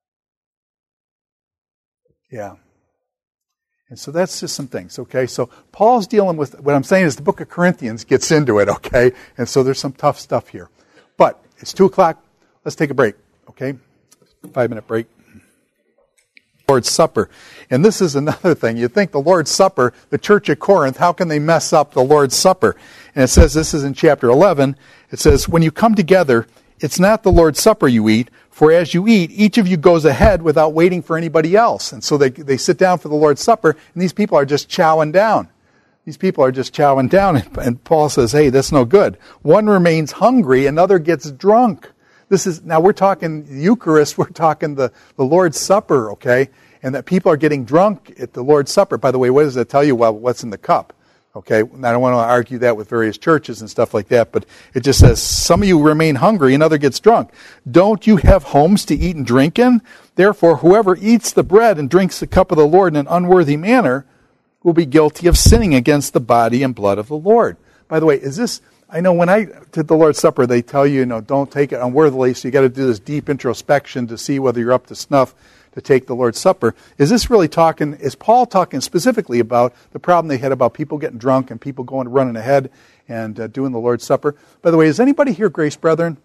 Yeah. And so that's just some things, okay? So Paul's dealing with, what I'm saying is the book of Corinthians gets into it, okay? And so there's some tough stuff here. But it's two o'clock. Let's take a break, okay? Five-minute break. Lord's Supper. And this is another thing. You think the Lord's Supper, the church at Corinth, how can they mess up the Lord's Supper? And it says, this is in chapter eleven, it says, when you come together, it's not the Lord's Supper you eat, for as you eat, each of you goes ahead without waiting for anybody else. And so they they sit down for the Lord's Supper, and these people are just chowing down. These people are just chowing down. And Paul says, hey, that's no good. One remains hungry, another gets drunk. This is, now we're talking Eucharist, we're talking the, the Lord's Supper, okay? And that people are getting drunk at the Lord's Supper. By the way, what does that tell you? Well, what's in the cup? Okay, and I don't want to argue that with various churches and stuff like that, but it just says, some of you remain hungry, another gets drunk. Don't you have homes to eat and drink in? Therefore, whoever eats the bread and drinks the cup of the Lord in an unworthy manner will be guilty of sinning against the body and blood of the Lord. By the way, is this, I know when I did the Lord's Supper, they tell you, you know, don't take it unworthily, so you got to do this deep introspection to see whether you're up to snuff to take the Lord's Supper. Is this really talking, is Paul talking specifically about the problem they had about people getting drunk and people going running ahead and uh, doing the Lord's Supper? By the way, is anybody here Grace Brethren?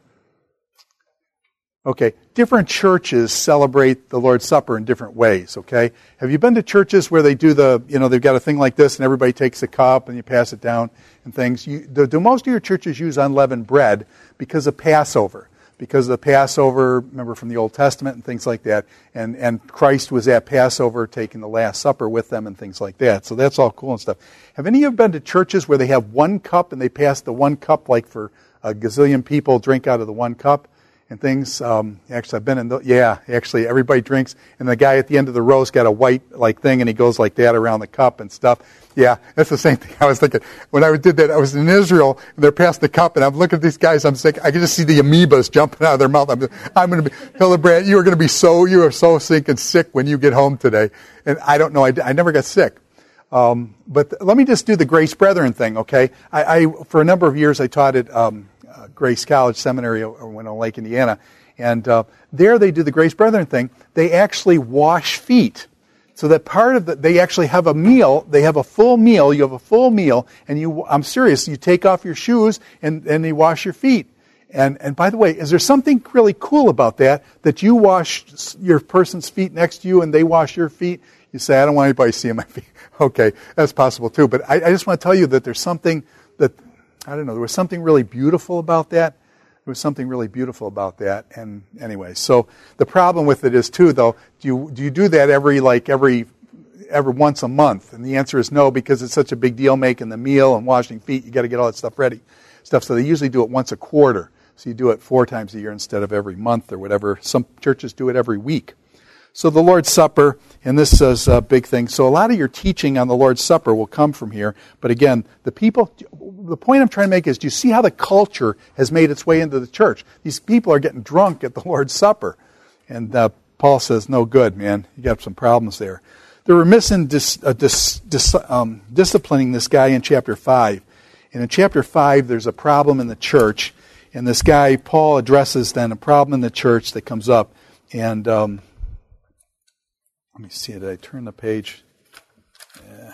Okay, different churches celebrate the Lord's Supper in different ways, okay? Have you been to churches where they do the, you know, they've got a thing like this and everybody takes a cup and you pass it down and things? You, do, do most of your churches use unleavened bread because of Passover? Because of the Passover, remember from the Old Testament and things like that, and, and Christ was at Passover taking the Last Supper with them and things like that. So that's all cool and stuff. Have any of you been to churches where they have one cup and they pass the one cup like for a gazillion people drink out of the one cup? And things, um, actually I've been in, the, yeah, actually everybody drinks, and the guy at the end of the row's got a white, like, thing, and he goes like that around the cup and stuff. Yeah, that's the same thing I was thinking. When I did that, I was in Israel, and they're passing the cup, and I'm looking at these guys, I'm sick, I can just see the amoebas jumping out of their mouth. I'm, I'm going to be, Hildebrand, you are going to be so, you are so sick and sick when you get home today. And I don't know, I, I never got sick. Um, but th- let me just do the Grace Brethren thing, okay? I, I for a number of years, I taught at, um, Uh, Grace College Seminary over in Lake, Indiana. And uh, there they do the Grace Brethren thing. They actually wash feet. So that part of the, they actually have a meal, they have a full meal, you have a full meal, and you, I'm serious, you take off your shoes and, and they wash your feet. And, and by the way, is there something really cool about that, that you wash your person's feet next to you and they wash your feet? You say, I don't want anybody seeing my feet. Okay, that's possible too. But I, I just want to tell you that there's something that, I don't know, there was something really beautiful about that. There was something really beautiful about that. And anyway, so the problem with it is too, though, do you do you do that every like every every once a month? And the answer is no, because it's such a big deal making the meal and washing feet. You got to get all that stuff ready, stuff. So they usually do it once a quarter. So you do it four times a year instead of every month or whatever. Some churches do it every week. So the Lord's Supper, and this is a big thing. So a lot of your teaching on the Lord's Supper will come from here. But again, the people, the point I'm trying to make is, do you see how the culture has made its way into the church? These people are getting drunk at the Lord's Supper. And uh, Paul says, no good, man. You got some problems there. They're remiss in dis, uh, dis, dis, um, disciplining this guy in chapter five. And in chapter five, there's a problem in the church. And this guy, Paul, addresses then a problem in the church that comes up. And Um, Let me see, did I turn the page? Yeah.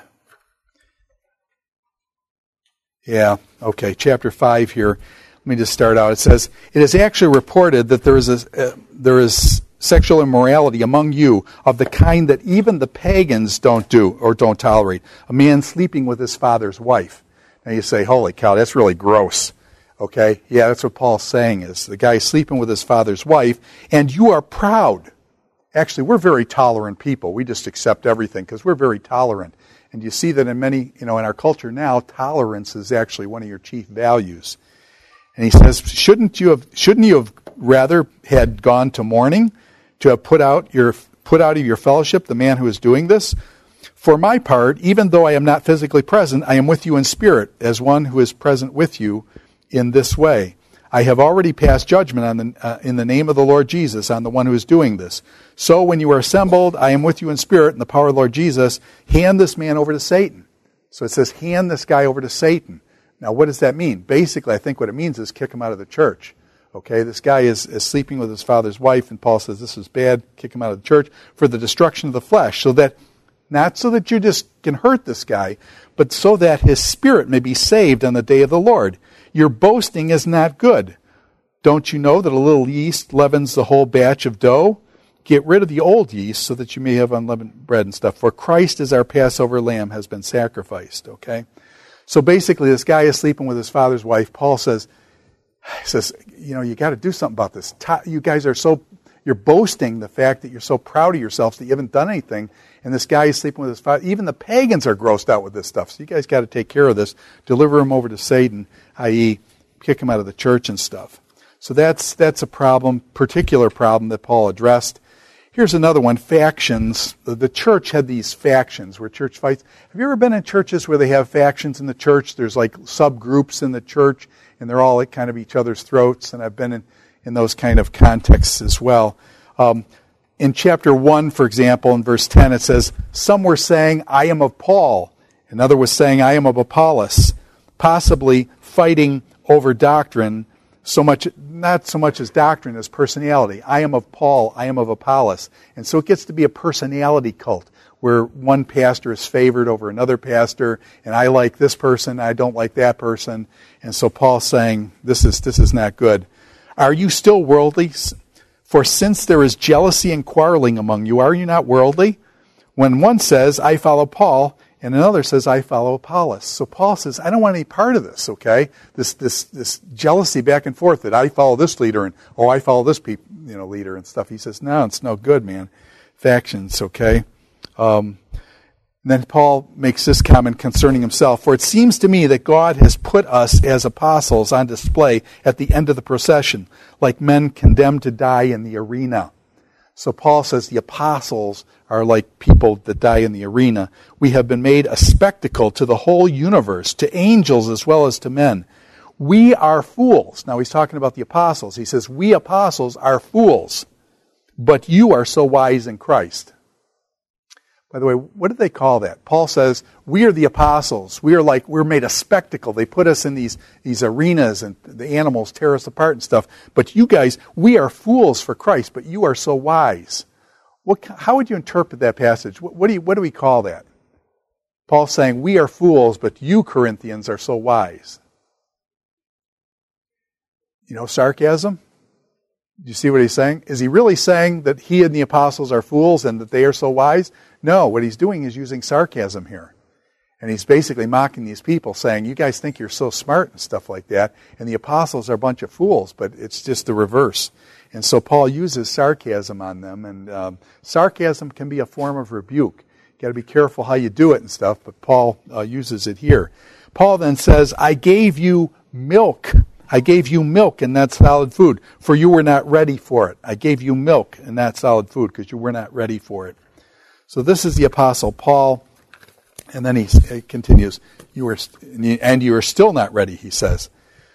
Yeah, okay, chapter five here. Let me just start out. It says, it is actually reported that there is a, uh, there is sexual immorality among you of the kind that even the pagans don't do or don't tolerate. A man sleeping with his father's wife. Now you say, holy cow, that's really gross. Okay, yeah, that's what Paul's saying is. The guy sleeping with his father's wife, and you are proud. Actually, we're very tolerant people. We just accept everything because we're very tolerant. And you see that in many, you know, in our culture now, tolerance is actually one of your chief values. And he says, shouldn't you have, shouldn't you have rather had gone to mourning, to have put out your, put out of your fellowship the man who is doing this? For my part, even though I am not physically present, I am with you in spirit, as one who is present with you in this way. I have already passed judgment on the, uh, in the name of the Lord Jesus on the one who is doing this. So when you are assembled, I am with you in spirit in the power of the Lord Jesus. Hand this man over to Satan. So it says, hand this guy over to Satan. Now, what does that mean? Basically, I think what it means is kick him out of the church. Okay, this guy is, is sleeping with his father's wife, and Paul says this is bad. Kick him out of the church for the destruction of the flesh, so that, not so that you just can hurt this guy, but so that his spirit may be saved on the day of the Lord. Your boasting is not good. Don't you know that a little yeast leavens the whole batch of dough? Get rid of the old yeast so that you may have unleavened bread and stuff. For Christ as our Passover lamb has been sacrificed. Okay? So basically this guy is sleeping with his father's wife. Paul says, says, you know, you got to do something about this. You guys are so, you're boasting the fact that you're so proud of yourselves that you haven't done anything. And this guy is sleeping with his father. Even the pagans are grossed out with this stuff. So you guys got to take care of this. Deliver him over to Satan, that is, kick him out of the church and stuff. So that's that's a problem, particular problem that Paul addressed. Here's another one, factions. The church had these factions where church fights. Have you ever been in churches where they have factions in the church? There's like subgroups in the church, and they're all at kind of each other's throats. And I've been in, in those kind of contexts as well. Um, in chapter one, for example, in verse ten, it says, some were saying, I am of Paul. Another was saying, I am of Apollos. Possibly fighting over doctrine, so much not so much as doctrine as personality. I am of Paul, I am of Apollos. And so it gets to be a personality cult where one pastor is favored over another pastor, and I like this person, I don't like that person. And so Paul's saying, this is this is not good. Are you still worldly? For since there is jealousy and quarreling among you, are you not worldly? When one says, I follow Paul, and another says, I follow Apollos. So Paul says, I don't want any part of this, okay? This this this jealousy back and forth that I follow this leader and, oh, I follow this pe- you know, leader and stuff. He says, no, it's no good, man. Factions, okay? Um, and then Paul makes this comment concerning himself. For it seems to me that God has put us as apostles on display at the end of the procession, like men condemned to die in the arena. So Paul says the apostles are like people that die in the arena. We have been made a spectacle to the whole universe, to angels as well as to men. We are fools. Now he's talking about the apostles. He says, we apostles are fools, but you are so wise in Christ. By the way, what did they call that? Paul says, we are the apostles. We are like, we're made a spectacle. They put us in these, these arenas and the animals tear us apart and stuff. But you guys, we are fools for Christ, but you are so wise. What, how would you interpret that passage? What, what, do you, what do we call that? Paul's saying, we are fools, but you, Corinthians, are so wise. You know, sarcasm? Do you see what he's saying? Is he really saying that he and the apostles are fools and that they are so wise? No, what he's doing is using sarcasm here. And he's basically mocking these people, saying, you guys think you're so smart and stuff like that, and the apostles are a bunch of fools, but it's just the reverse. And so Paul uses sarcasm on them, and um, sarcasm can be a form of rebuke. You've got to be careful how you do it and stuff, but Paul uh, uses it here. Paul then says, I gave you milk. I gave you milk and not solid food, for you were not ready for it. I gave you milk and not solid food because you were not ready for it. So this is the Apostle Paul, and then he, he continues, "You are, and you are still not ready," he says.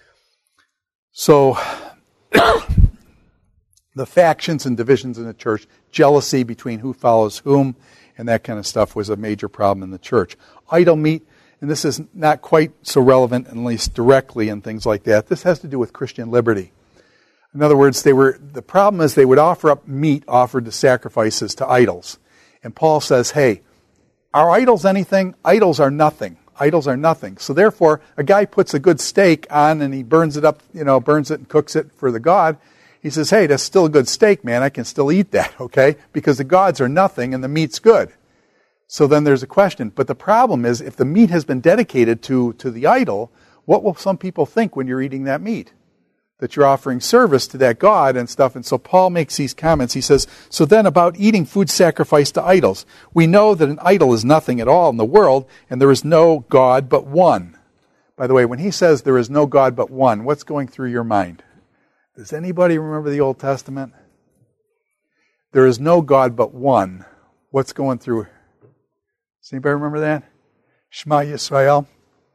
So the factions and divisions in the church, jealousy between who follows whom, and that kind of stuff was a major problem in the church. Idol meat, and this is not quite so relevant, at least directly, and things like that. This has to do with Christian liberty. In other words, they were the problem is they would offer up meat offered to sacrifices to idols. And Paul says, hey, are idols anything? Idols are nothing. Idols are nothing. So therefore, a guy puts a good steak on and he burns it up, you know, burns it and cooks it for the god. He says, hey, that's still a good steak, man. I can still eat that, okay? Because the gods are nothing and the meat's good. So then there's a question. But the problem is, if the meat has been dedicated to, to the idol, what will some people think when you're eating that meat? That you're offering service to that god and stuff. And so Paul makes these comments. He says, so then about eating food sacrificed to idols. We know that an idol is nothing at all in the world, and there is no God but one. By the way, when he says there is no God but one, what's going through your mind? Does anybody remember the Old Testament? There is no God but one. What's going through? Does anybody remember that? Shema Yisrael.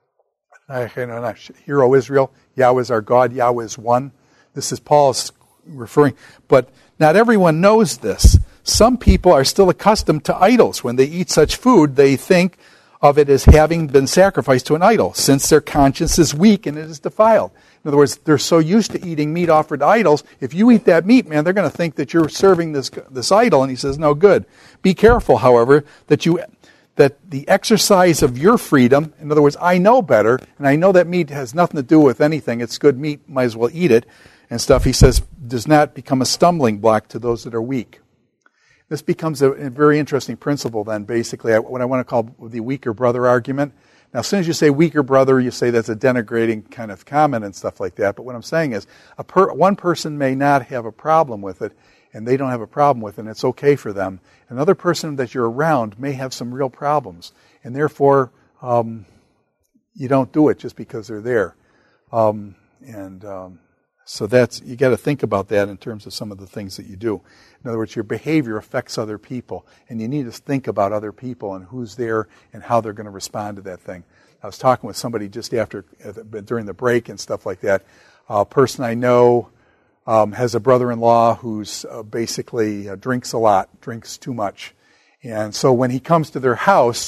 Hear, O Israel, Yahweh is our God, Yahweh is one. This is Paul's referring. But not everyone knows this. Some people are still accustomed to idols. When they eat such food, they think of it as having been sacrificed to an idol, since their conscience is weak and it is defiled. In other words, they're so used to eating meat offered to idols, if you eat that meat, man, they're going to think that you're serving this, this idol. And he says, no good. Be careful, however, that you... that the exercise of your freedom, in other words, I know better, and I know that meat has nothing to do with anything. It's good meat, might as well eat it, and stuff. He says, does not become a stumbling block to those that are weak. This becomes a, a very interesting principle then, basically, what I want to call the weaker brother argument. Now, as soon as you say weaker brother, you say that's a denigrating kind of comment and stuff like that. But what I'm saying is, a per, one person may not have a problem with it, and they don't have a problem with it, and it's okay for them. Another person that you're around may have some real problems, and therefore um, you don't do it just because they're there. Um, and um, so that's you got to think about that in terms of some of the things that you do. In other words, your behavior affects other people, and you need to think about other people and who's there and how they're going to respond to that thing. I was talking with somebody just after, during the break and stuff like that. A person I know Um, has a brother-in-law who's uh, basically uh, drinks a lot, drinks too much. And so when he comes to their house,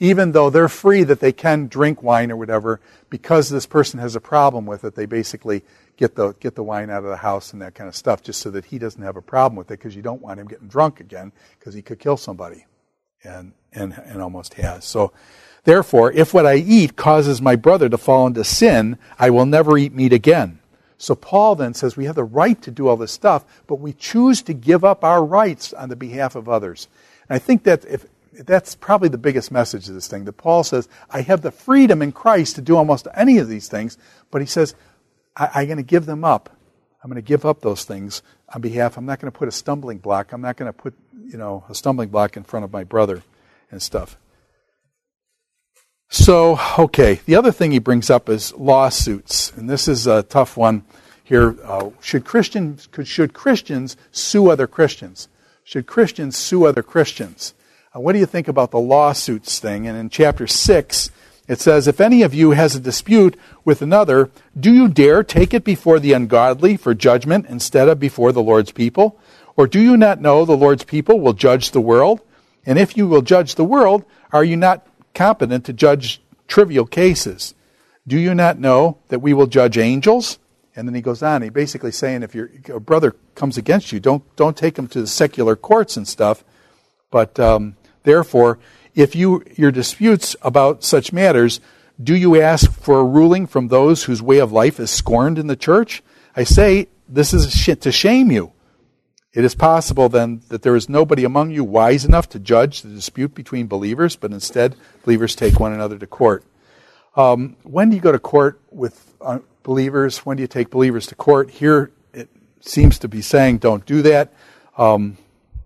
even though they're free that they can drink wine or whatever, because this person has a problem with it, they basically get the get the wine out of the house and that kind of stuff, just so that he doesn't have a problem with it, because you don't want him getting drunk again, because he could kill somebody, and and and almost has. So, therefore, if what I eat causes my brother to fall into sin, I will never eat meat again. So Paul then says we have the right to do all this stuff, but we choose to give up our rights on the behalf of others. And I think that if that's probably the biggest message of this thing, that Paul says, I have the freedom in Christ to do almost any of these things, but he says, I, I'm going to give them up. I'm going to give up those things on behalf. I'm not going to put a stumbling block. I'm not going to put, you know, a stumbling block in front of my brother and stuff. So, okay, the other thing he brings up is lawsuits, and this is a tough one here. Uh, should Christians could, should Christians sue other Christians? Should Christians sue other Christians? Uh, what do you think about the lawsuits thing? And in chapter six, it says, if any of you has a dispute with another, do you dare take it before the ungodly for judgment instead of before the Lord's people? Or do you not know the Lord's people will judge the world? And if you will judge the world, are you not competent to judge trivial cases? Do you not know that we will judge angels? And then he goes on. He basically saying, if your a brother comes against you, don't don't take him to the secular courts and stuff. But um, therefore, if you your disputes about such matters, do you ask for a ruling from those whose way of life is scorned in the church? I say this is to shame you. It is possible, then, that there is nobody among you wise enough to judge the dispute between believers, but instead, believers take one another to court. Um, when do you go to court with uh, believers? When do you take believers to court? Here, it seems to be saying don't do that. Um,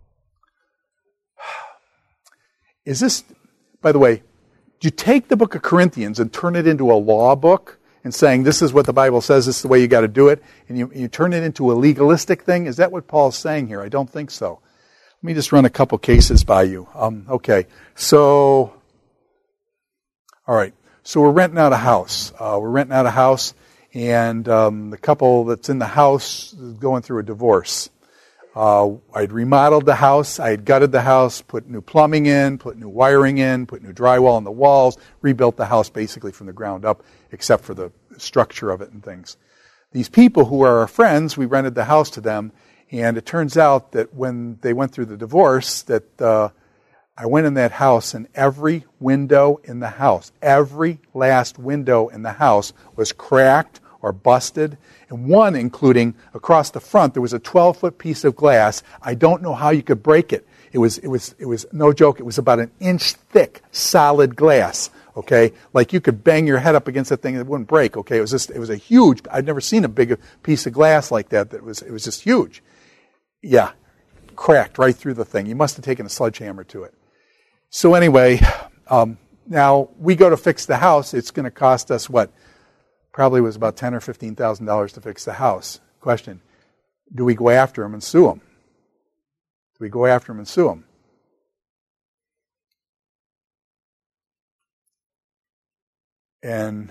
is this, by the way, do you take the book of Corinthians and turn it into a law book? And saying this is what the Bible says, this is the way you got to do it, and you, you turn it into a legalistic thing? Is that what Paul's saying here? I don't think so. Let me just run a couple cases by you. Um, okay, so, all right, so we're renting out a house. Uh, we're renting out a house, and um, the couple that's in the house is going through a divorce. Uh, I'd remodeled the house, I had gutted the house, put new plumbing in, put new wiring in, put new drywall on the walls, rebuilt the house basically from the ground up, except for the structure of it and things. These people who are our friends, we rented the house to them, and it turns out that when they went through the divorce, that uh, I went in that house, and every window in the house, every last window in the house was cracked or busted, and one including across the front, there was a twelve-foot piece of glass. I don't know how you could break it. It was, it was, it was no joke. It was about an inch thick, solid glass. Okay, like you could bang your head up against that thing and it wouldn't break. Okay, it was just, it was a huge. I'd never seen a big piece of glass like that. That was, it was just huge. Yeah, cracked right through the thing. You must have taken a sledgehammer to it. So anyway, um, now we go to fix the house. It's going to cost us what? Probably was about ten or fifteen thousand dollars to fix the house. Question: do we go after him and sue him? Do we go after him and sue him? And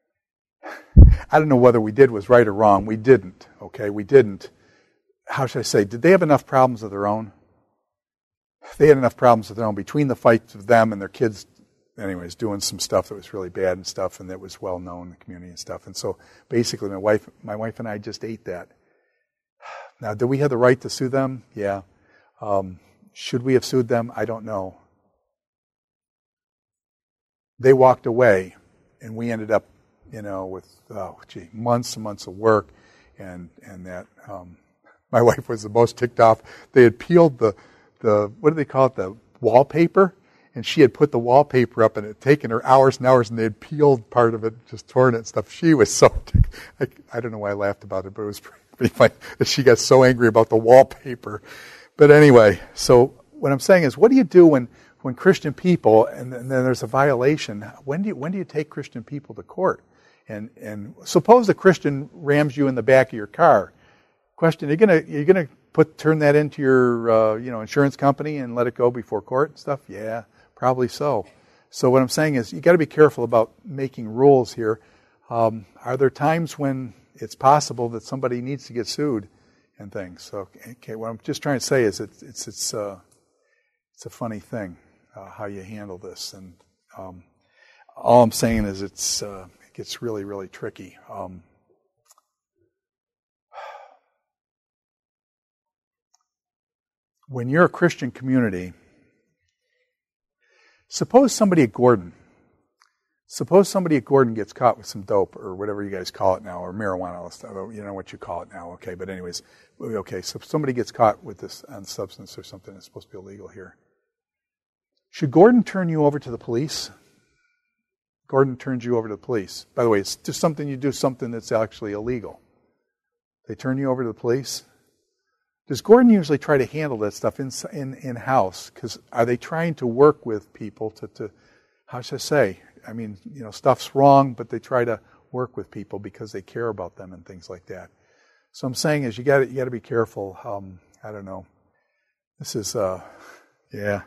I don't know whether we did was right or wrong. We didn't. Okay, we didn't. How should I say? Did they have enough problems of their own? They had enough problems of their own between the fights of them and their kids. Anyways, doing some stuff that was really bad and stuff, and that was well known in the community and stuff. And so basically, my wife, my wife and I just ate that. Now, do we have the right to sue them? Yeah. Um, should we have sued them? I don't know. They walked away, and we ended up, you know, with oh, gee, months and months of work, and and that. Um, my wife was the most ticked off. They had peeled the the what do they call it? The wallpaper. And she had put the wallpaper up, and it had taken her hours and hours, and they had peeled part of it, just torn it and stuff. She was so, I, I don't know why I laughed about it, but it was pretty, pretty funny that she got so angry about the wallpaper. But anyway, so what I'm saying is, what do you do when, when Christian people, and, and then there's a violation, when do you, when do you take Christian people to court? And, and suppose a Christian rams you in the back of your car. Question, are you going to, you're going to put, turn that into your, uh, you know, insurance company and let it go before court and stuff? Yeah. Probably so. So what I'm saying is you got to be careful about making rules here. Um, are there times when it's possible that somebody needs to get sued and things? So okay, what I'm just trying to say is it's it's it's uh, it's a funny thing uh, how you handle this. And Um, all I'm saying is it's uh, it gets really, really tricky. Um, when you're a Christian community, suppose somebody at Gordon, suppose somebody at Gordon gets caught with some dope or whatever you guys call it now, or marijuana, you know what you call it now, okay, but anyways, okay, so somebody gets caught with this on substance or something that's supposed to be illegal here. Should Gordon turn you over to the police? Gordon turns you over to the police. By the way, it's just something you do, something that's actually illegal. They turn you over to the police. Does Gordon usually try to handle that stuff in in, in house? Because are they trying to work with people to, to, how should I say? I mean, you know, stuff's wrong, but they try to work with people because they care about them and things like that. So I'm saying is you got you got to be careful. Um, I don't know. This is, uh, yeah,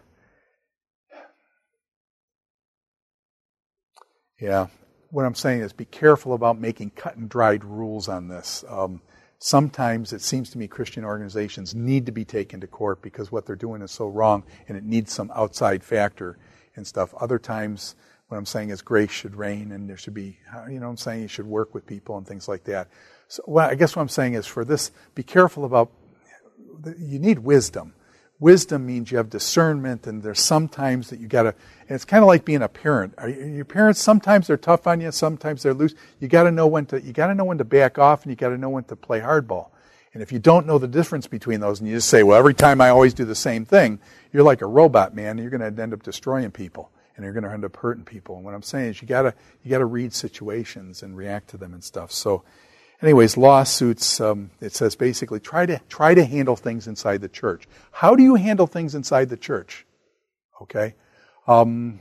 yeah. What I'm saying is be careful about making cut and dried rules on this. Um, Sometimes it seems to me Christian organizations need to be taken to court because what they're doing is so wrong and it needs some outside factor and stuff. Other times what I'm saying is grace should reign and there should be, you know what I'm saying, you should work with people and things like that. So well, I guess what I'm saying is for this, be careful about, you need wisdom. Wisdom means you have discernment, and there's sometimes that you got to, and it's kind of like being a parent. Are you, your parents, sometimes they're tough on you, sometimes they're loose. You got to know when to, you got to know when to back off, and you got to know when to play hardball. And if you don't know the difference between those, and you just say, well, every time I always do the same thing, you're like a robot, man, and you're going to end up destroying people, and you're going to end up hurting people. And what I'm saying is you got to, you got to read situations and react to them and stuff. So, anyways, lawsuits, um, it says basically try to try to handle things inside the church. How do you handle things inside the church? Okay. Um,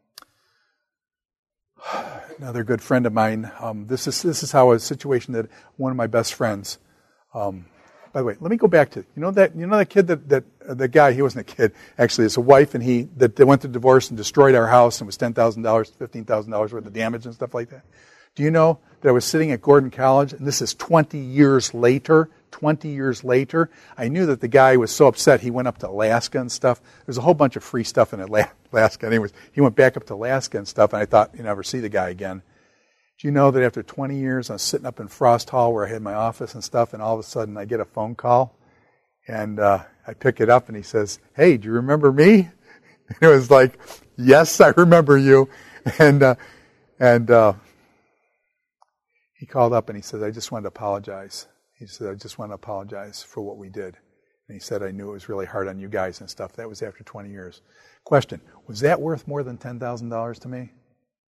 another good friend of mine, um, this is this is how a situation that one of my best friends, um, by the way, let me go back to, you know that you know that kid that, that uh, the guy, he wasn't a kid, actually, it's a wife, and he that they went to divorce and destroyed our house and it was ten thousand dollars, fifteen thousand dollars worth of damage and stuff like that. Do you know that I was sitting at Gordon College, and this is twenty years later, twenty years later, I knew that the guy was so upset he went up to Alaska and stuff. There's a whole bunch of free stuff in Alaska. Anyways, he went back up to Alaska and stuff, and I thought, you never see the guy again. Do you know that after twenty years, I was sitting up in Frost Hall where I had my office and stuff, and all of a sudden I get a phone call, and uh, I pick it up, and he says, hey, do you remember me? And it was like, yes, I remember you. And, uh, and, uh, he called up and he said, I just wanted to apologize. He said, I just want to apologize for what we did. And he said, I knew it was really hard on you guys and stuff. That was after twenty years. Question, was that worth more than ten thousand dollars to me?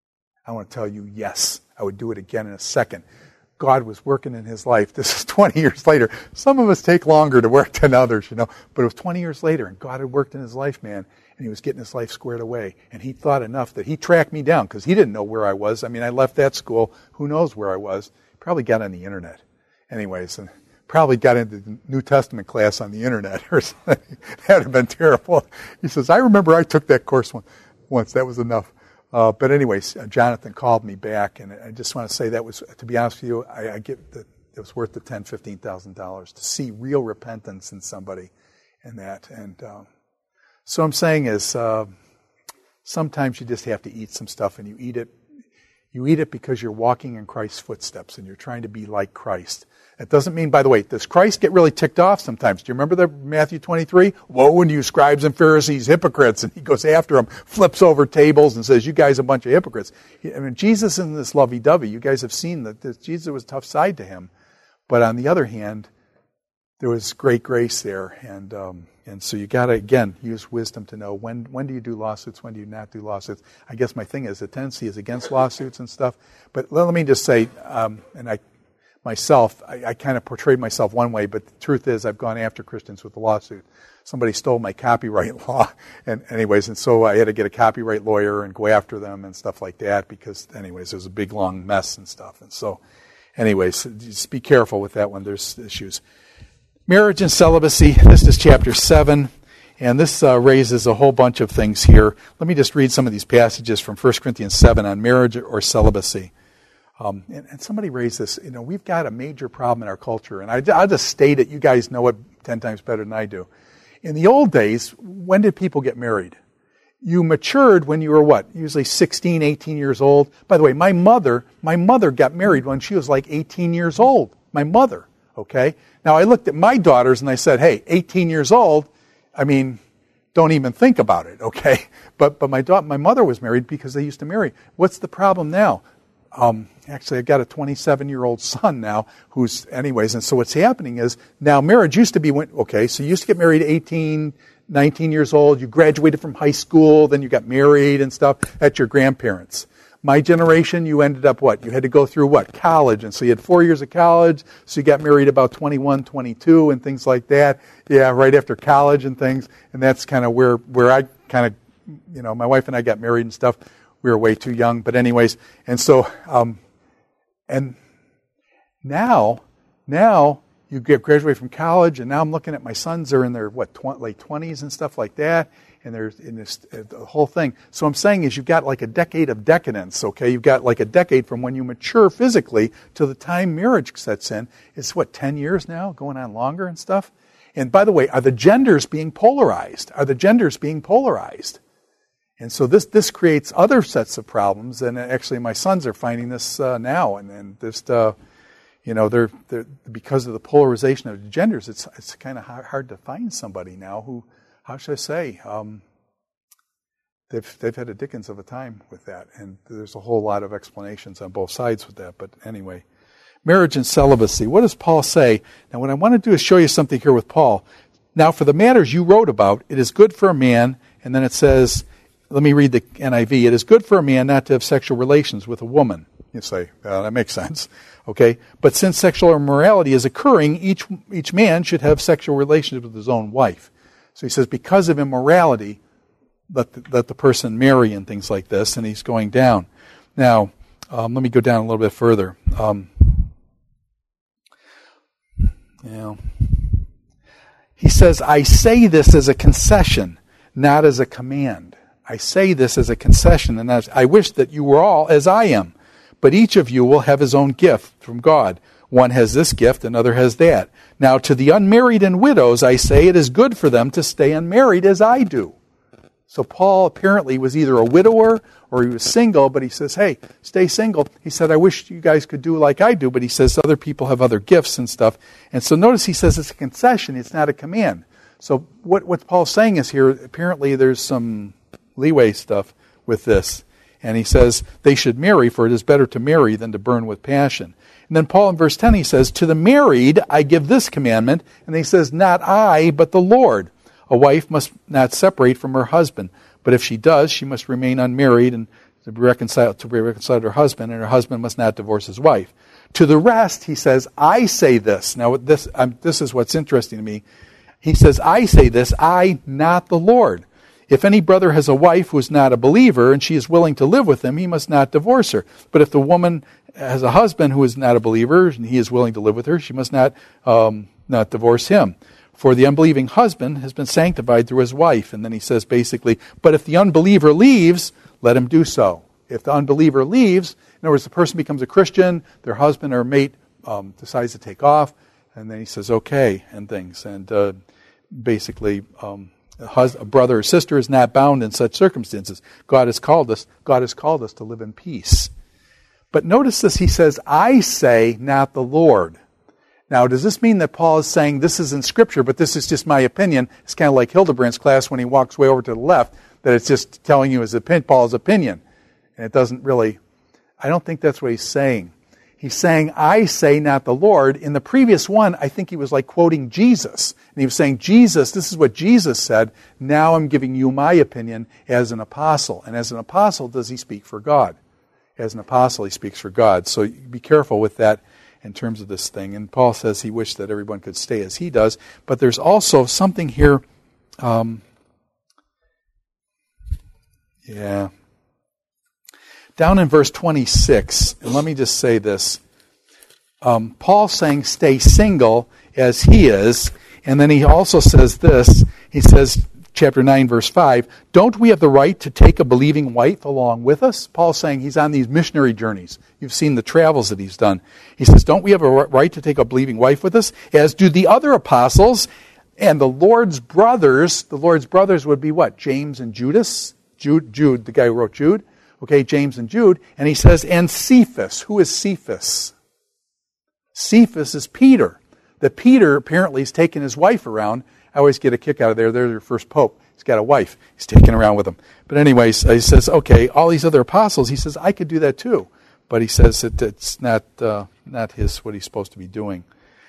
I want to tell you, yes. I would do it again in a second. God was working in his life. This is twenty years later. Some of us take longer to work than others, you know. But it was twenty years later, and God had worked in his life, man. And he was getting his life squared away. And he thought enough that he tracked me down because he didn't know where I was. I mean, I left that school. Who knows where I was? Probably got on the internet. Anyways, and probably got into the New Testament class on the internet or something. That would have been terrible. He says, I remember I took that course one, once. That was enough. Uh, but anyways, uh, Jonathan called me back, and I just want to say that was, to be honest with you, I, I get that it was worth the ten thousand dollars, fifteen thousand dollars to see real repentance in somebody and that. And um, so I'm saying is uh, sometimes you just have to eat some stuff, and you eat it. You eat it because you're walking in Christ's footsteps, and you're trying to be like Christ. It doesn't mean, by the way, does Christ get really ticked off sometimes? Do you remember that Matthew twenty-three? Woe unto you, scribes and Pharisees, hypocrites. And he goes after them, flips over tables, and says, you guys are a bunch of hypocrites. I mean, Jesus isn't this lovey-dovey. You guys have seen that this, Jesus was a tough side to him. But on the other hand, there was great grace there. And um, and so you got to, again, use wisdom to know when when do you do lawsuits, when do you not do lawsuits. I guess my thing is the tendency is against lawsuits and stuff. But let me just say, um, and I myself, I, I kind of portrayed myself one way, but the truth is I've gone after Christians with a lawsuit. Somebody stole my copyright law, and anyways, and so I had to get a copyright lawyer and go after them and stuff like that because, anyways, it was a big, long mess and stuff. And so, anyways, just be careful with that when there's issues. Marriage and celibacy, this is chapter seven, and this uh, raises a whole bunch of things here. Let me just read some of these passages from First Corinthians seven on marriage or celibacy. Um, and, and somebody raised this, you know, we've got a major problem in our culture, and I, I'll just state it, you guys know it ten times better than I do. In the old days, when did people get married? you matured when you were what? Usually sixteen, eighteen years old. By the way, my mother, my mother got married when she was like eighteen years old. My mother, okay? Now I looked at my daughters and I said, hey, eighteen years old, I mean, don't even think about it, okay? But but my da- my mother was married because they used to marry. What's the problem now? Um, actually, I've got a twenty-seven-year-old son now who's, anyways, and so what's happening is now marriage used to be, when, okay, so you used to get married at eighteen, nineteen years old, you graduated from high school, then you got married and stuff at your grandparents'. My generation, you ended up what? You had to go through what? College. And so you had four years of college, so you got married about twenty-one, twenty-two and things like that. Yeah, right after college and things. And that's kind of where, where I kind of, you know, my wife and I got married and stuff. We were way too young. But anyways, and so, um, and now, now you get graduate from college, and now I'm looking at my sons are in their, what, tw- late twenties and stuff like that. And there's in this uh, the whole thing. So I'm saying is you've got like a decade of decadence, okay? You've got like a decade from when you mature physically to the time marriage sets in. It's what, ten years now, going on longer and stuff? And by the way, are the genders being polarized? Are the genders being polarized? And so this this creates other sets of problems. And actually my sons are finding this uh, now. And, and this, uh, you know, they're, they're because of the polarization of the genders, it's, it's kind of hard to find somebody now who, how should I say, um, they've they've had a dickens of a time with that, and there's a whole lot of explanations on both sides with that. But anyway, marriage and celibacy. What does Paul say? Now, what I want to do is show you something here with Paul. Now, for the matters you wrote about, it is good for a man, and then it says, let me read the N I V, it is good for a man not to have sexual relations with a woman. You say, well, that makes sense. Okay, but since sexual immorality is occurring, each each man should have sexual relations with his own wife. So he says, because of immorality, let the, let the person marry and things like this, and he's going down. Now, um, let me go down a little bit further. Um, you know, he says, I say this as a concession, not as a command. I say this as a concession, and as, I wish that you were all as I am, but each of you will have his own gift from God. One has this gift, another has that. Now, to the unmarried and widows, I say it is good for them to stay unmarried as I do. So Paul apparently was either a widower or he was single, but he says, hey, stay single. He said, I wish you guys could do like I do, but he says other people have other gifts and stuff. And so notice he says it's a concession, it's not a command. So what, what Paul's saying is here, apparently there's some leeway stuff with this. And he says they should marry, for it is better to marry than to burn with passion. And then Paul in verse ten, he says, to the married I give this commandment. And he says, not I, but the Lord. A wife must not separate from her husband. But if she does, she must remain unmarried and to be reconciled to be reconciled to her husband, and her husband must not divorce his wife. To the rest, he says, I say this. Now, this, um, this is what's interesting to me. He says, I say this, I, not the Lord. If any brother has a wife who is not a believer and she is willing to live with him, he must not divorce her. But if the woman has a husband who is not a believer and he is willing to live with her, she must not um, not divorce him. For the unbelieving husband has been sanctified through his wife. And then he says basically, but if the unbeliever leaves, let him do so. If the unbeliever leaves, in other words, the person becomes a Christian, their husband or mate um, decides to take off, and then he says, okay, and things. And uh, basically... Um, a brother or sister is not bound in such circumstances. God has called us, God has called us to live in peace. But notice this, he says, I say, not the Lord. Now, does this mean that Paul is saying this is in Scripture, but this is just my opinion? It's kind of like Hildebrandt's class when he walks way over to the left, that it's just telling you his opinion, Paul's opinion. And it doesn't really, I don't think that's what he's saying. He's saying, I say, not the Lord. In the previous one, I think he was like quoting Jesus. And he was saying, Jesus, this is what Jesus said. Now I'm giving you my opinion as an apostle. And as an apostle, does he speak for God? As an apostle, he speaks for God. So be careful with that in terms of this thing. And Paul says he wished that everyone could stay as he does. But there's also something here. Um, yeah. Down in verse twenty-six, and let me just say this. Um, Paul's saying stay single as he is, and then he also says this. He says, chapter nine, verse five, don't we have the right to take a believing wife along with us? Paul's saying he's on these missionary journeys. You've seen the travels that he's done. He says, don't we have a right to take a believing wife with us? As do the other apostles and the Lord's brothers. The Lord's brothers would be what? James and Judas? Jude, Jude, the guy who wrote Jude, okay, James and Jude, and he says, and Cephas. Who is Cephas? Cephas is Peter. That Peter apparently is taking his wife around. I always get a kick out of there. They're their first pope. He's got a wife. He's taking around with him. But anyways, he says, okay, all these other apostles, he says, I could do that too. But he says that it's not uh, not his what he's supposed to be doing.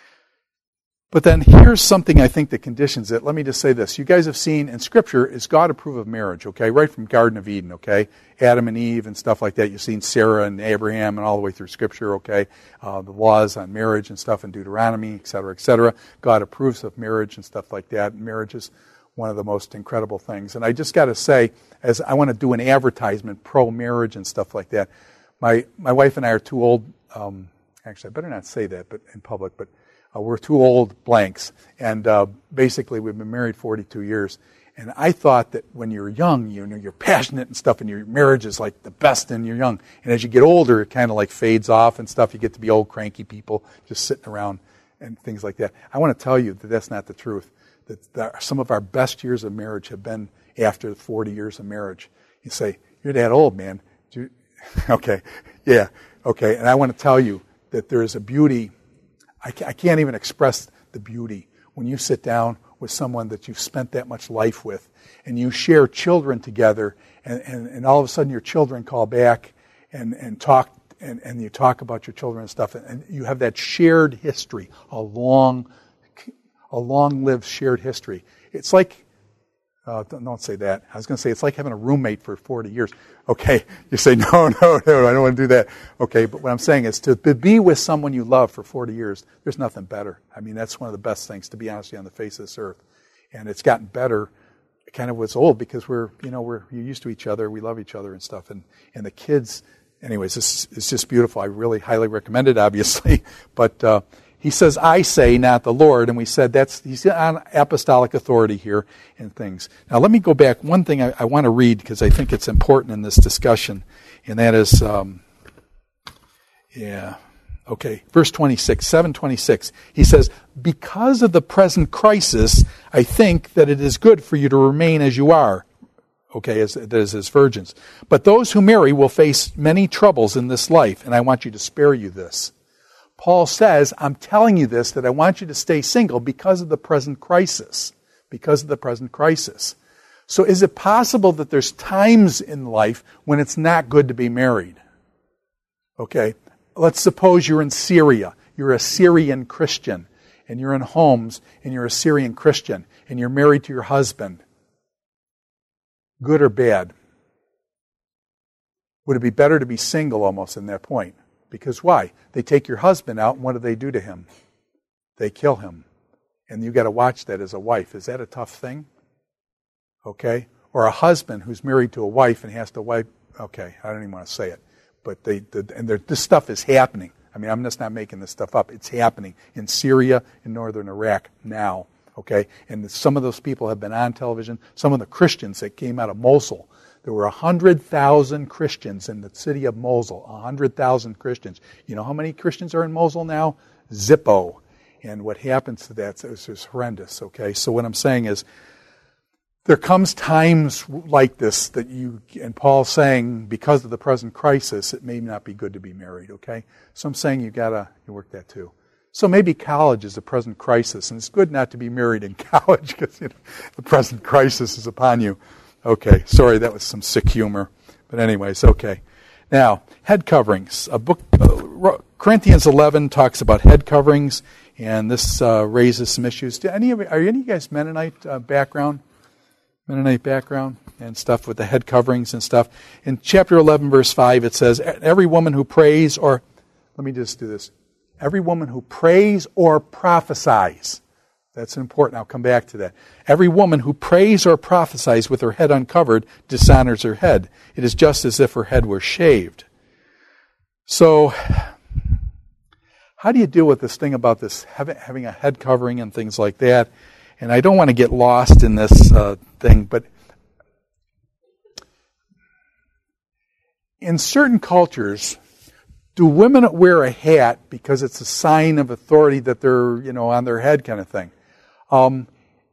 But then here's something I think that conditions it. Let me just say this. You guys have seen in Scripture, is God approve of marriage, okay? Right from Garden of Eden, okay? Adam and Eve and stuff like that. You've seen Sarah and Abraham and all the way through Scripture, okay? Uh, the laws on marriage and stuff in Deuteronomy, et cetera, et cetera. God approves of marriage and stuff like that. Marriage is one of the most incredible things. And I just got to say, as I want to do an advertisement pro-marriage and stuff like that, my my wife and I are too old. Um, actually, I better not say that but in public, but Uh, we're two old blanks, and uh, basically we've been married forty-two years. And I thought that when you're young, you know, you're passionate and stuff, and your marriage is like the best, and you're young. And as you get older, it kind of like fades off and stuff. You get to be old, cranky people just sitting around and things like that. I want to tell you that that's not the truth. That, that some of our best years of marriage have been after forty years of marriage. You say, you're that old, man. You, okay, yeah, okay. And I want to tell you that there is a beauty. I can't even express the beauty when you sit down with someone that you've spent that much life with, and you share children together, and, and, and all of a sudden your children call back and, and talk, and, and you talk about your children and stuff, and you have that shared history, a long, a long-lived shared history. It's like, uh, don't say that. I was going to say it's like having a roommate for forty years. Okay, you say, no, no, no, I don't want to do that. Okay, but what I'm saying is to be with someone you love for forty years, there's nothing better. I mean, that's one of the best things, to be honest with you, on the face of this earth. And it's gotten better, kind of was old, because we're, you know, we're you're used to each other, we love each other and stuff. And, and the kids, anyways, this is just beautiful. I really highly recommend it, obviously. But uh, he says, I say, not the Lord. And we said that's he's on apostolic authority here and things. Now, let me go back. One thing I, I want to read, because I think it's important in this discussion, and that is, um, yeah, okay, verse twenty-six, seven twenty-six. He says, because of the present crisis, I think that it is good for you to remain as you are, okay, as, as, as virgins. But those who marry will face many troubles in this life, and I want you to spare you this. Paul says, I'm telling you this, that I want you to stay single because of the present crisis. Because of the present crisis. So is it possible that there's times in life when it's not good to be married? Okay, let's suppose you're in Syria. You're a Syrian Christian, and you're in Homs, and you're a Syrian Christian, and you're married to your husband. Good or bad? Would it be better to be single almost in that point? Because why? They take your husband out, and what do they do to him? They kill him. And you've got to watch that as a wife. Is that a tough thing? Okay? Or a husband who's married to a wife and has to wipe. Okay, I don't even want to say it. But they, the, and this stuff is happening. I mean, I'm just not making this stuff up. It's happening in Syria, in northern Iraq now. Okay? And some of those people have been on television. Some of the Christians that came out of Mosul. There were one hundred thousand Christians in the city of Mosul. one hundred thousand Christians. You know how many Christians are in Mosul now? Zippo. And what happens to that is, is horrendous, okay? So what I'm saying is, there comes times like this that you, and Paul's saying, because of the present crisis, it may not be good to be married, okay? So I'm saying you've got to you work that too. So maybe college is a present crisis, and it's good not to be married in college because you know, the present crisis is upon you. Okay, sorry, that was some sick humor. But anyways, okay. Now, head coverings. A book, uh, Corinthians eleven talks about head coverings, and this uh, raises some issues. Do any of, are any of you guys Mennonite uh, background? Mennonite background and stuff with the head coverings and stuff. In chapter eleven, verse five, it says, every woman who prays or, let me just do this. Every woman who prays or prophesies. That's important. I'll come back to that. Every woman who prays or prophesies with her head uncovered dishonors her head. It is just as if her head were shaved. So, how do you deal with this thing about this having a head covering and things like that? And I don't want to get lost in this uh, thing, but in certain cultures, do women wear a hat because it's a sign of authority that they're, you know, on their head kind of thing? Um,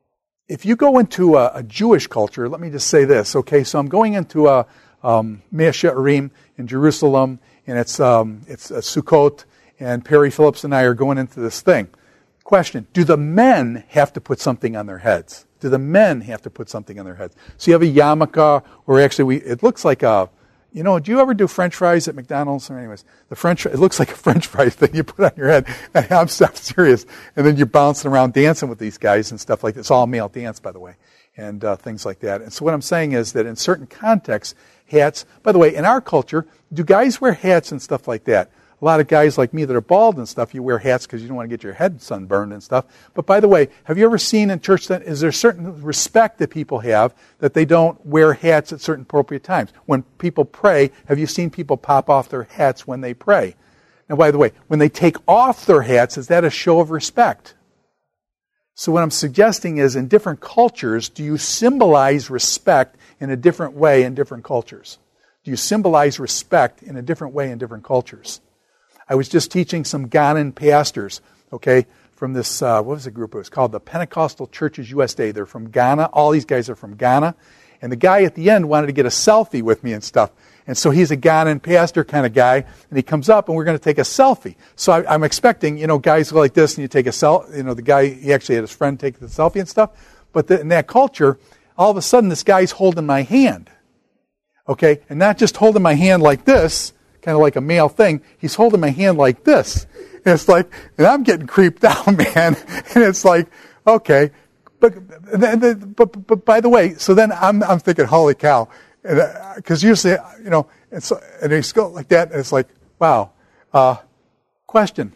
if you go into a, a Jewish culture, let me just say this, okay? So I'm going into a um, Mea She'arim in Jerusalem, and it's um, it's a Sukkot, and Perry Phillips and I are going into this thing. Question, do the men have to put something on their heads? Do the men have to put something on their heads? So you have a yarmulke, or actually we, it looks like a, you know, do you ever do French fries at McDonald's? Or anyways, the French, it looks like a French fries thing you put on your head. And I'm, I'm serious. And then you're bouncing around dancing with these guys and stuff like that. It's all male dance, by the way, and uh, things like that. And so what I'm saying is that in certain contexts, hats, by the way, in our culture, do guys wear hats and stuff like that? A lot of guys like me that are bald and stuff, you wear hats because you don't want to get your head sunburned and stuff. But by the way, have you ever seen in church that is there certain respect that people have that they don't wear hats at certain appropriate times? When people pray, have you seen people pop off their hats when they pray? Now, by the way, when they take off their hats, is that a show of respect? So what I'm suggesting is in different cultures, do you symbolize respect in a different way in different cultures? Do you symbolize respect in a different way in different cultures? I was just teaching some Ghanan pastors, okay, from this, uh, what was the group? It was called the Pentecostal Churches U S A. They're from Ghana. All these guys are from Ghana. And the guy at the end wanted to get a selfie with me and stuff. And so he's a Ghanan pastor kind of guy, and he comes up and we're going to take a selfie. So I, I'm expecting, you know, guys go like this and you take a selfie. You know, the guy, he actually had his friend take the selfie and stuff. But the, in that culture, all of a sudden this guy's holding my hand, okay, and not just holding my hand like this, kind of like a male thing. He's holding my hand like this. And it's like, and I'm getting creeped out, man. And it's like, okay. But, but, but by the way, so then I'm, I'm thinking, holy cow. Because usually, you know, and, so, and he's go like that, and it's like, wow. Uh, question.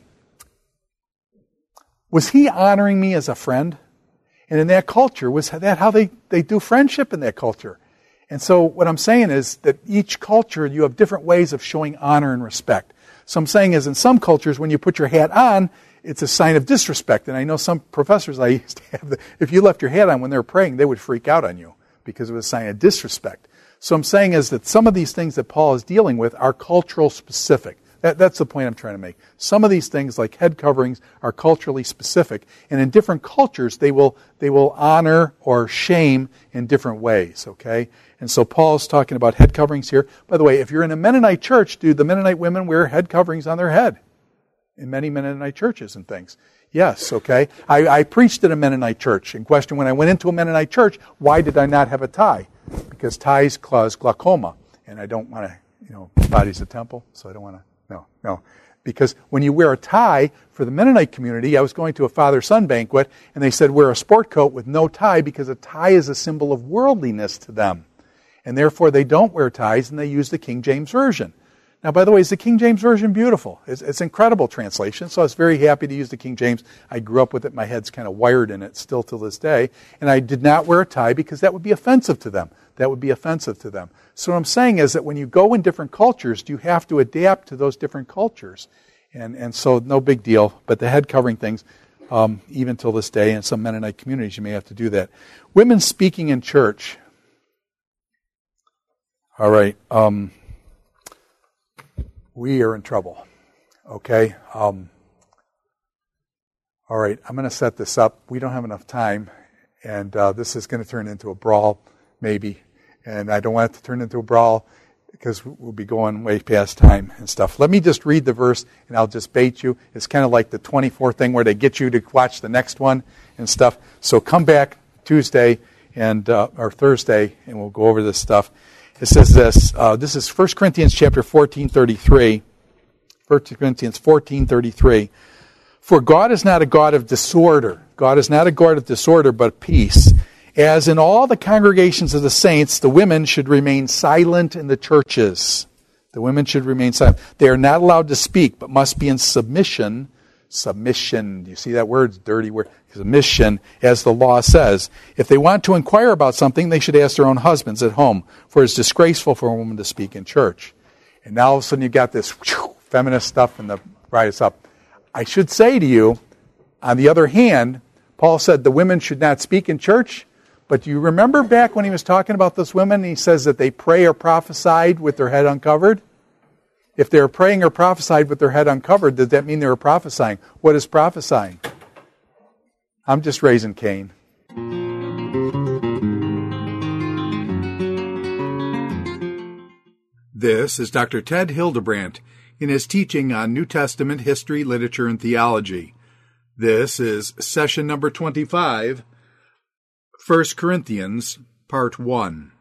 Was he honoring me as a friend? And in that culture, was that how they, they do friendship in that culture? And so what I'm saying is that each culture, you have different ways of showing honor and respect. So I'm saying is in some cultures, when you put your hat on, it's a sign of disrespect. And I know some professors I used to have, the, if you left your hat on when they were praying, they would freak out on you because it was a sign of disrespect. So I'm saying is that some of these things that Paul is dealing with are cultural specific. That, that's the point I'm trying to make. Some of these things, like head coverings, are culturally specific. And in different cultures, they will they will honor or shame in different ways, okay? And so Paul's talking about head coverings here. By the way, if you're in a Mennonite church, do the Mennonite women wear head coverings on their head? In many Mennonite churches and things. Yes, okay. I, I preached at a Mennonite church. In question, when I went into a Mennonite church, why did I not have a tie? Because ties cause glaucoma. And I don't want to, you know, body's a temple, so I don't want to, no, no. Because when you wear a tie for the Mennonite community, I was going to a father-son banquet, and they said wear a sport coat with no tie because a tie is a symbol of worldliness to them. And therefore they don't wear ties, and they use the King James Version. Now, by the way, is the King James Version beautiful? It's, it's incredible translation, so I was very happy to use the King James. I grew up with it. My head's kind of wired in it still to this day. And I did not wear a tie because that would be offensive to them. That would be offensive to them. So what I'm saying is that when you go in different cultures, you have to adapt to those different cultures. And, and so no big deal. But the head covering things, um, even till this day, in some Mennonite communities, you may have to do that. Women speaking in church. All right. Um, we are in trouble. Okay? Um, all right. I'm going to set this up. We don't have enough time. And uh, this is going to turn into a brawl, maybe. And I don't want it to turn into a brawl because we'll be going way past time and stuff. Let me just read the verse, and I'll just bait you. It's kind of like the twenty-four thing where they get you to watch the next one and stuff. So come back Tuesday and uh, or Thursday, and we'll go over this stuff. It says this. Uh, this is First Corinthians chapter fourteen thirty-three. First Corinthians fourteen thirty-three. For God is not a God of disorder. God is not a God of disorder, but peace. As in all the congregations of the saints, the women should remain silent in the churches. The women should remain silent. They are not allowed to speak, but must be in submission. Submission. Do you see that word? It's a dirty word. Submission, as the law says. If they want to inquire about something, they should ask their own husbands at home, for it's disgraceful for a woman to speak in church. And now all of a sudden you've got this whew, feminist stuff and the right us up. I should say to you, on the other hand, Paul said the women should not speak in church. But do you remember back when he was talking about those women, he says that they pray or prophesied with their head uncovered? If they were praying or prophesied with their head uncovered, does that mean they were prophesying? What is prophesying? I'm just raising Cain. This is Doctor Ted Hildebrandt in his teaching on New Testament history, literature, and theology. This is session number twenty-five, First Corinthians, Part one.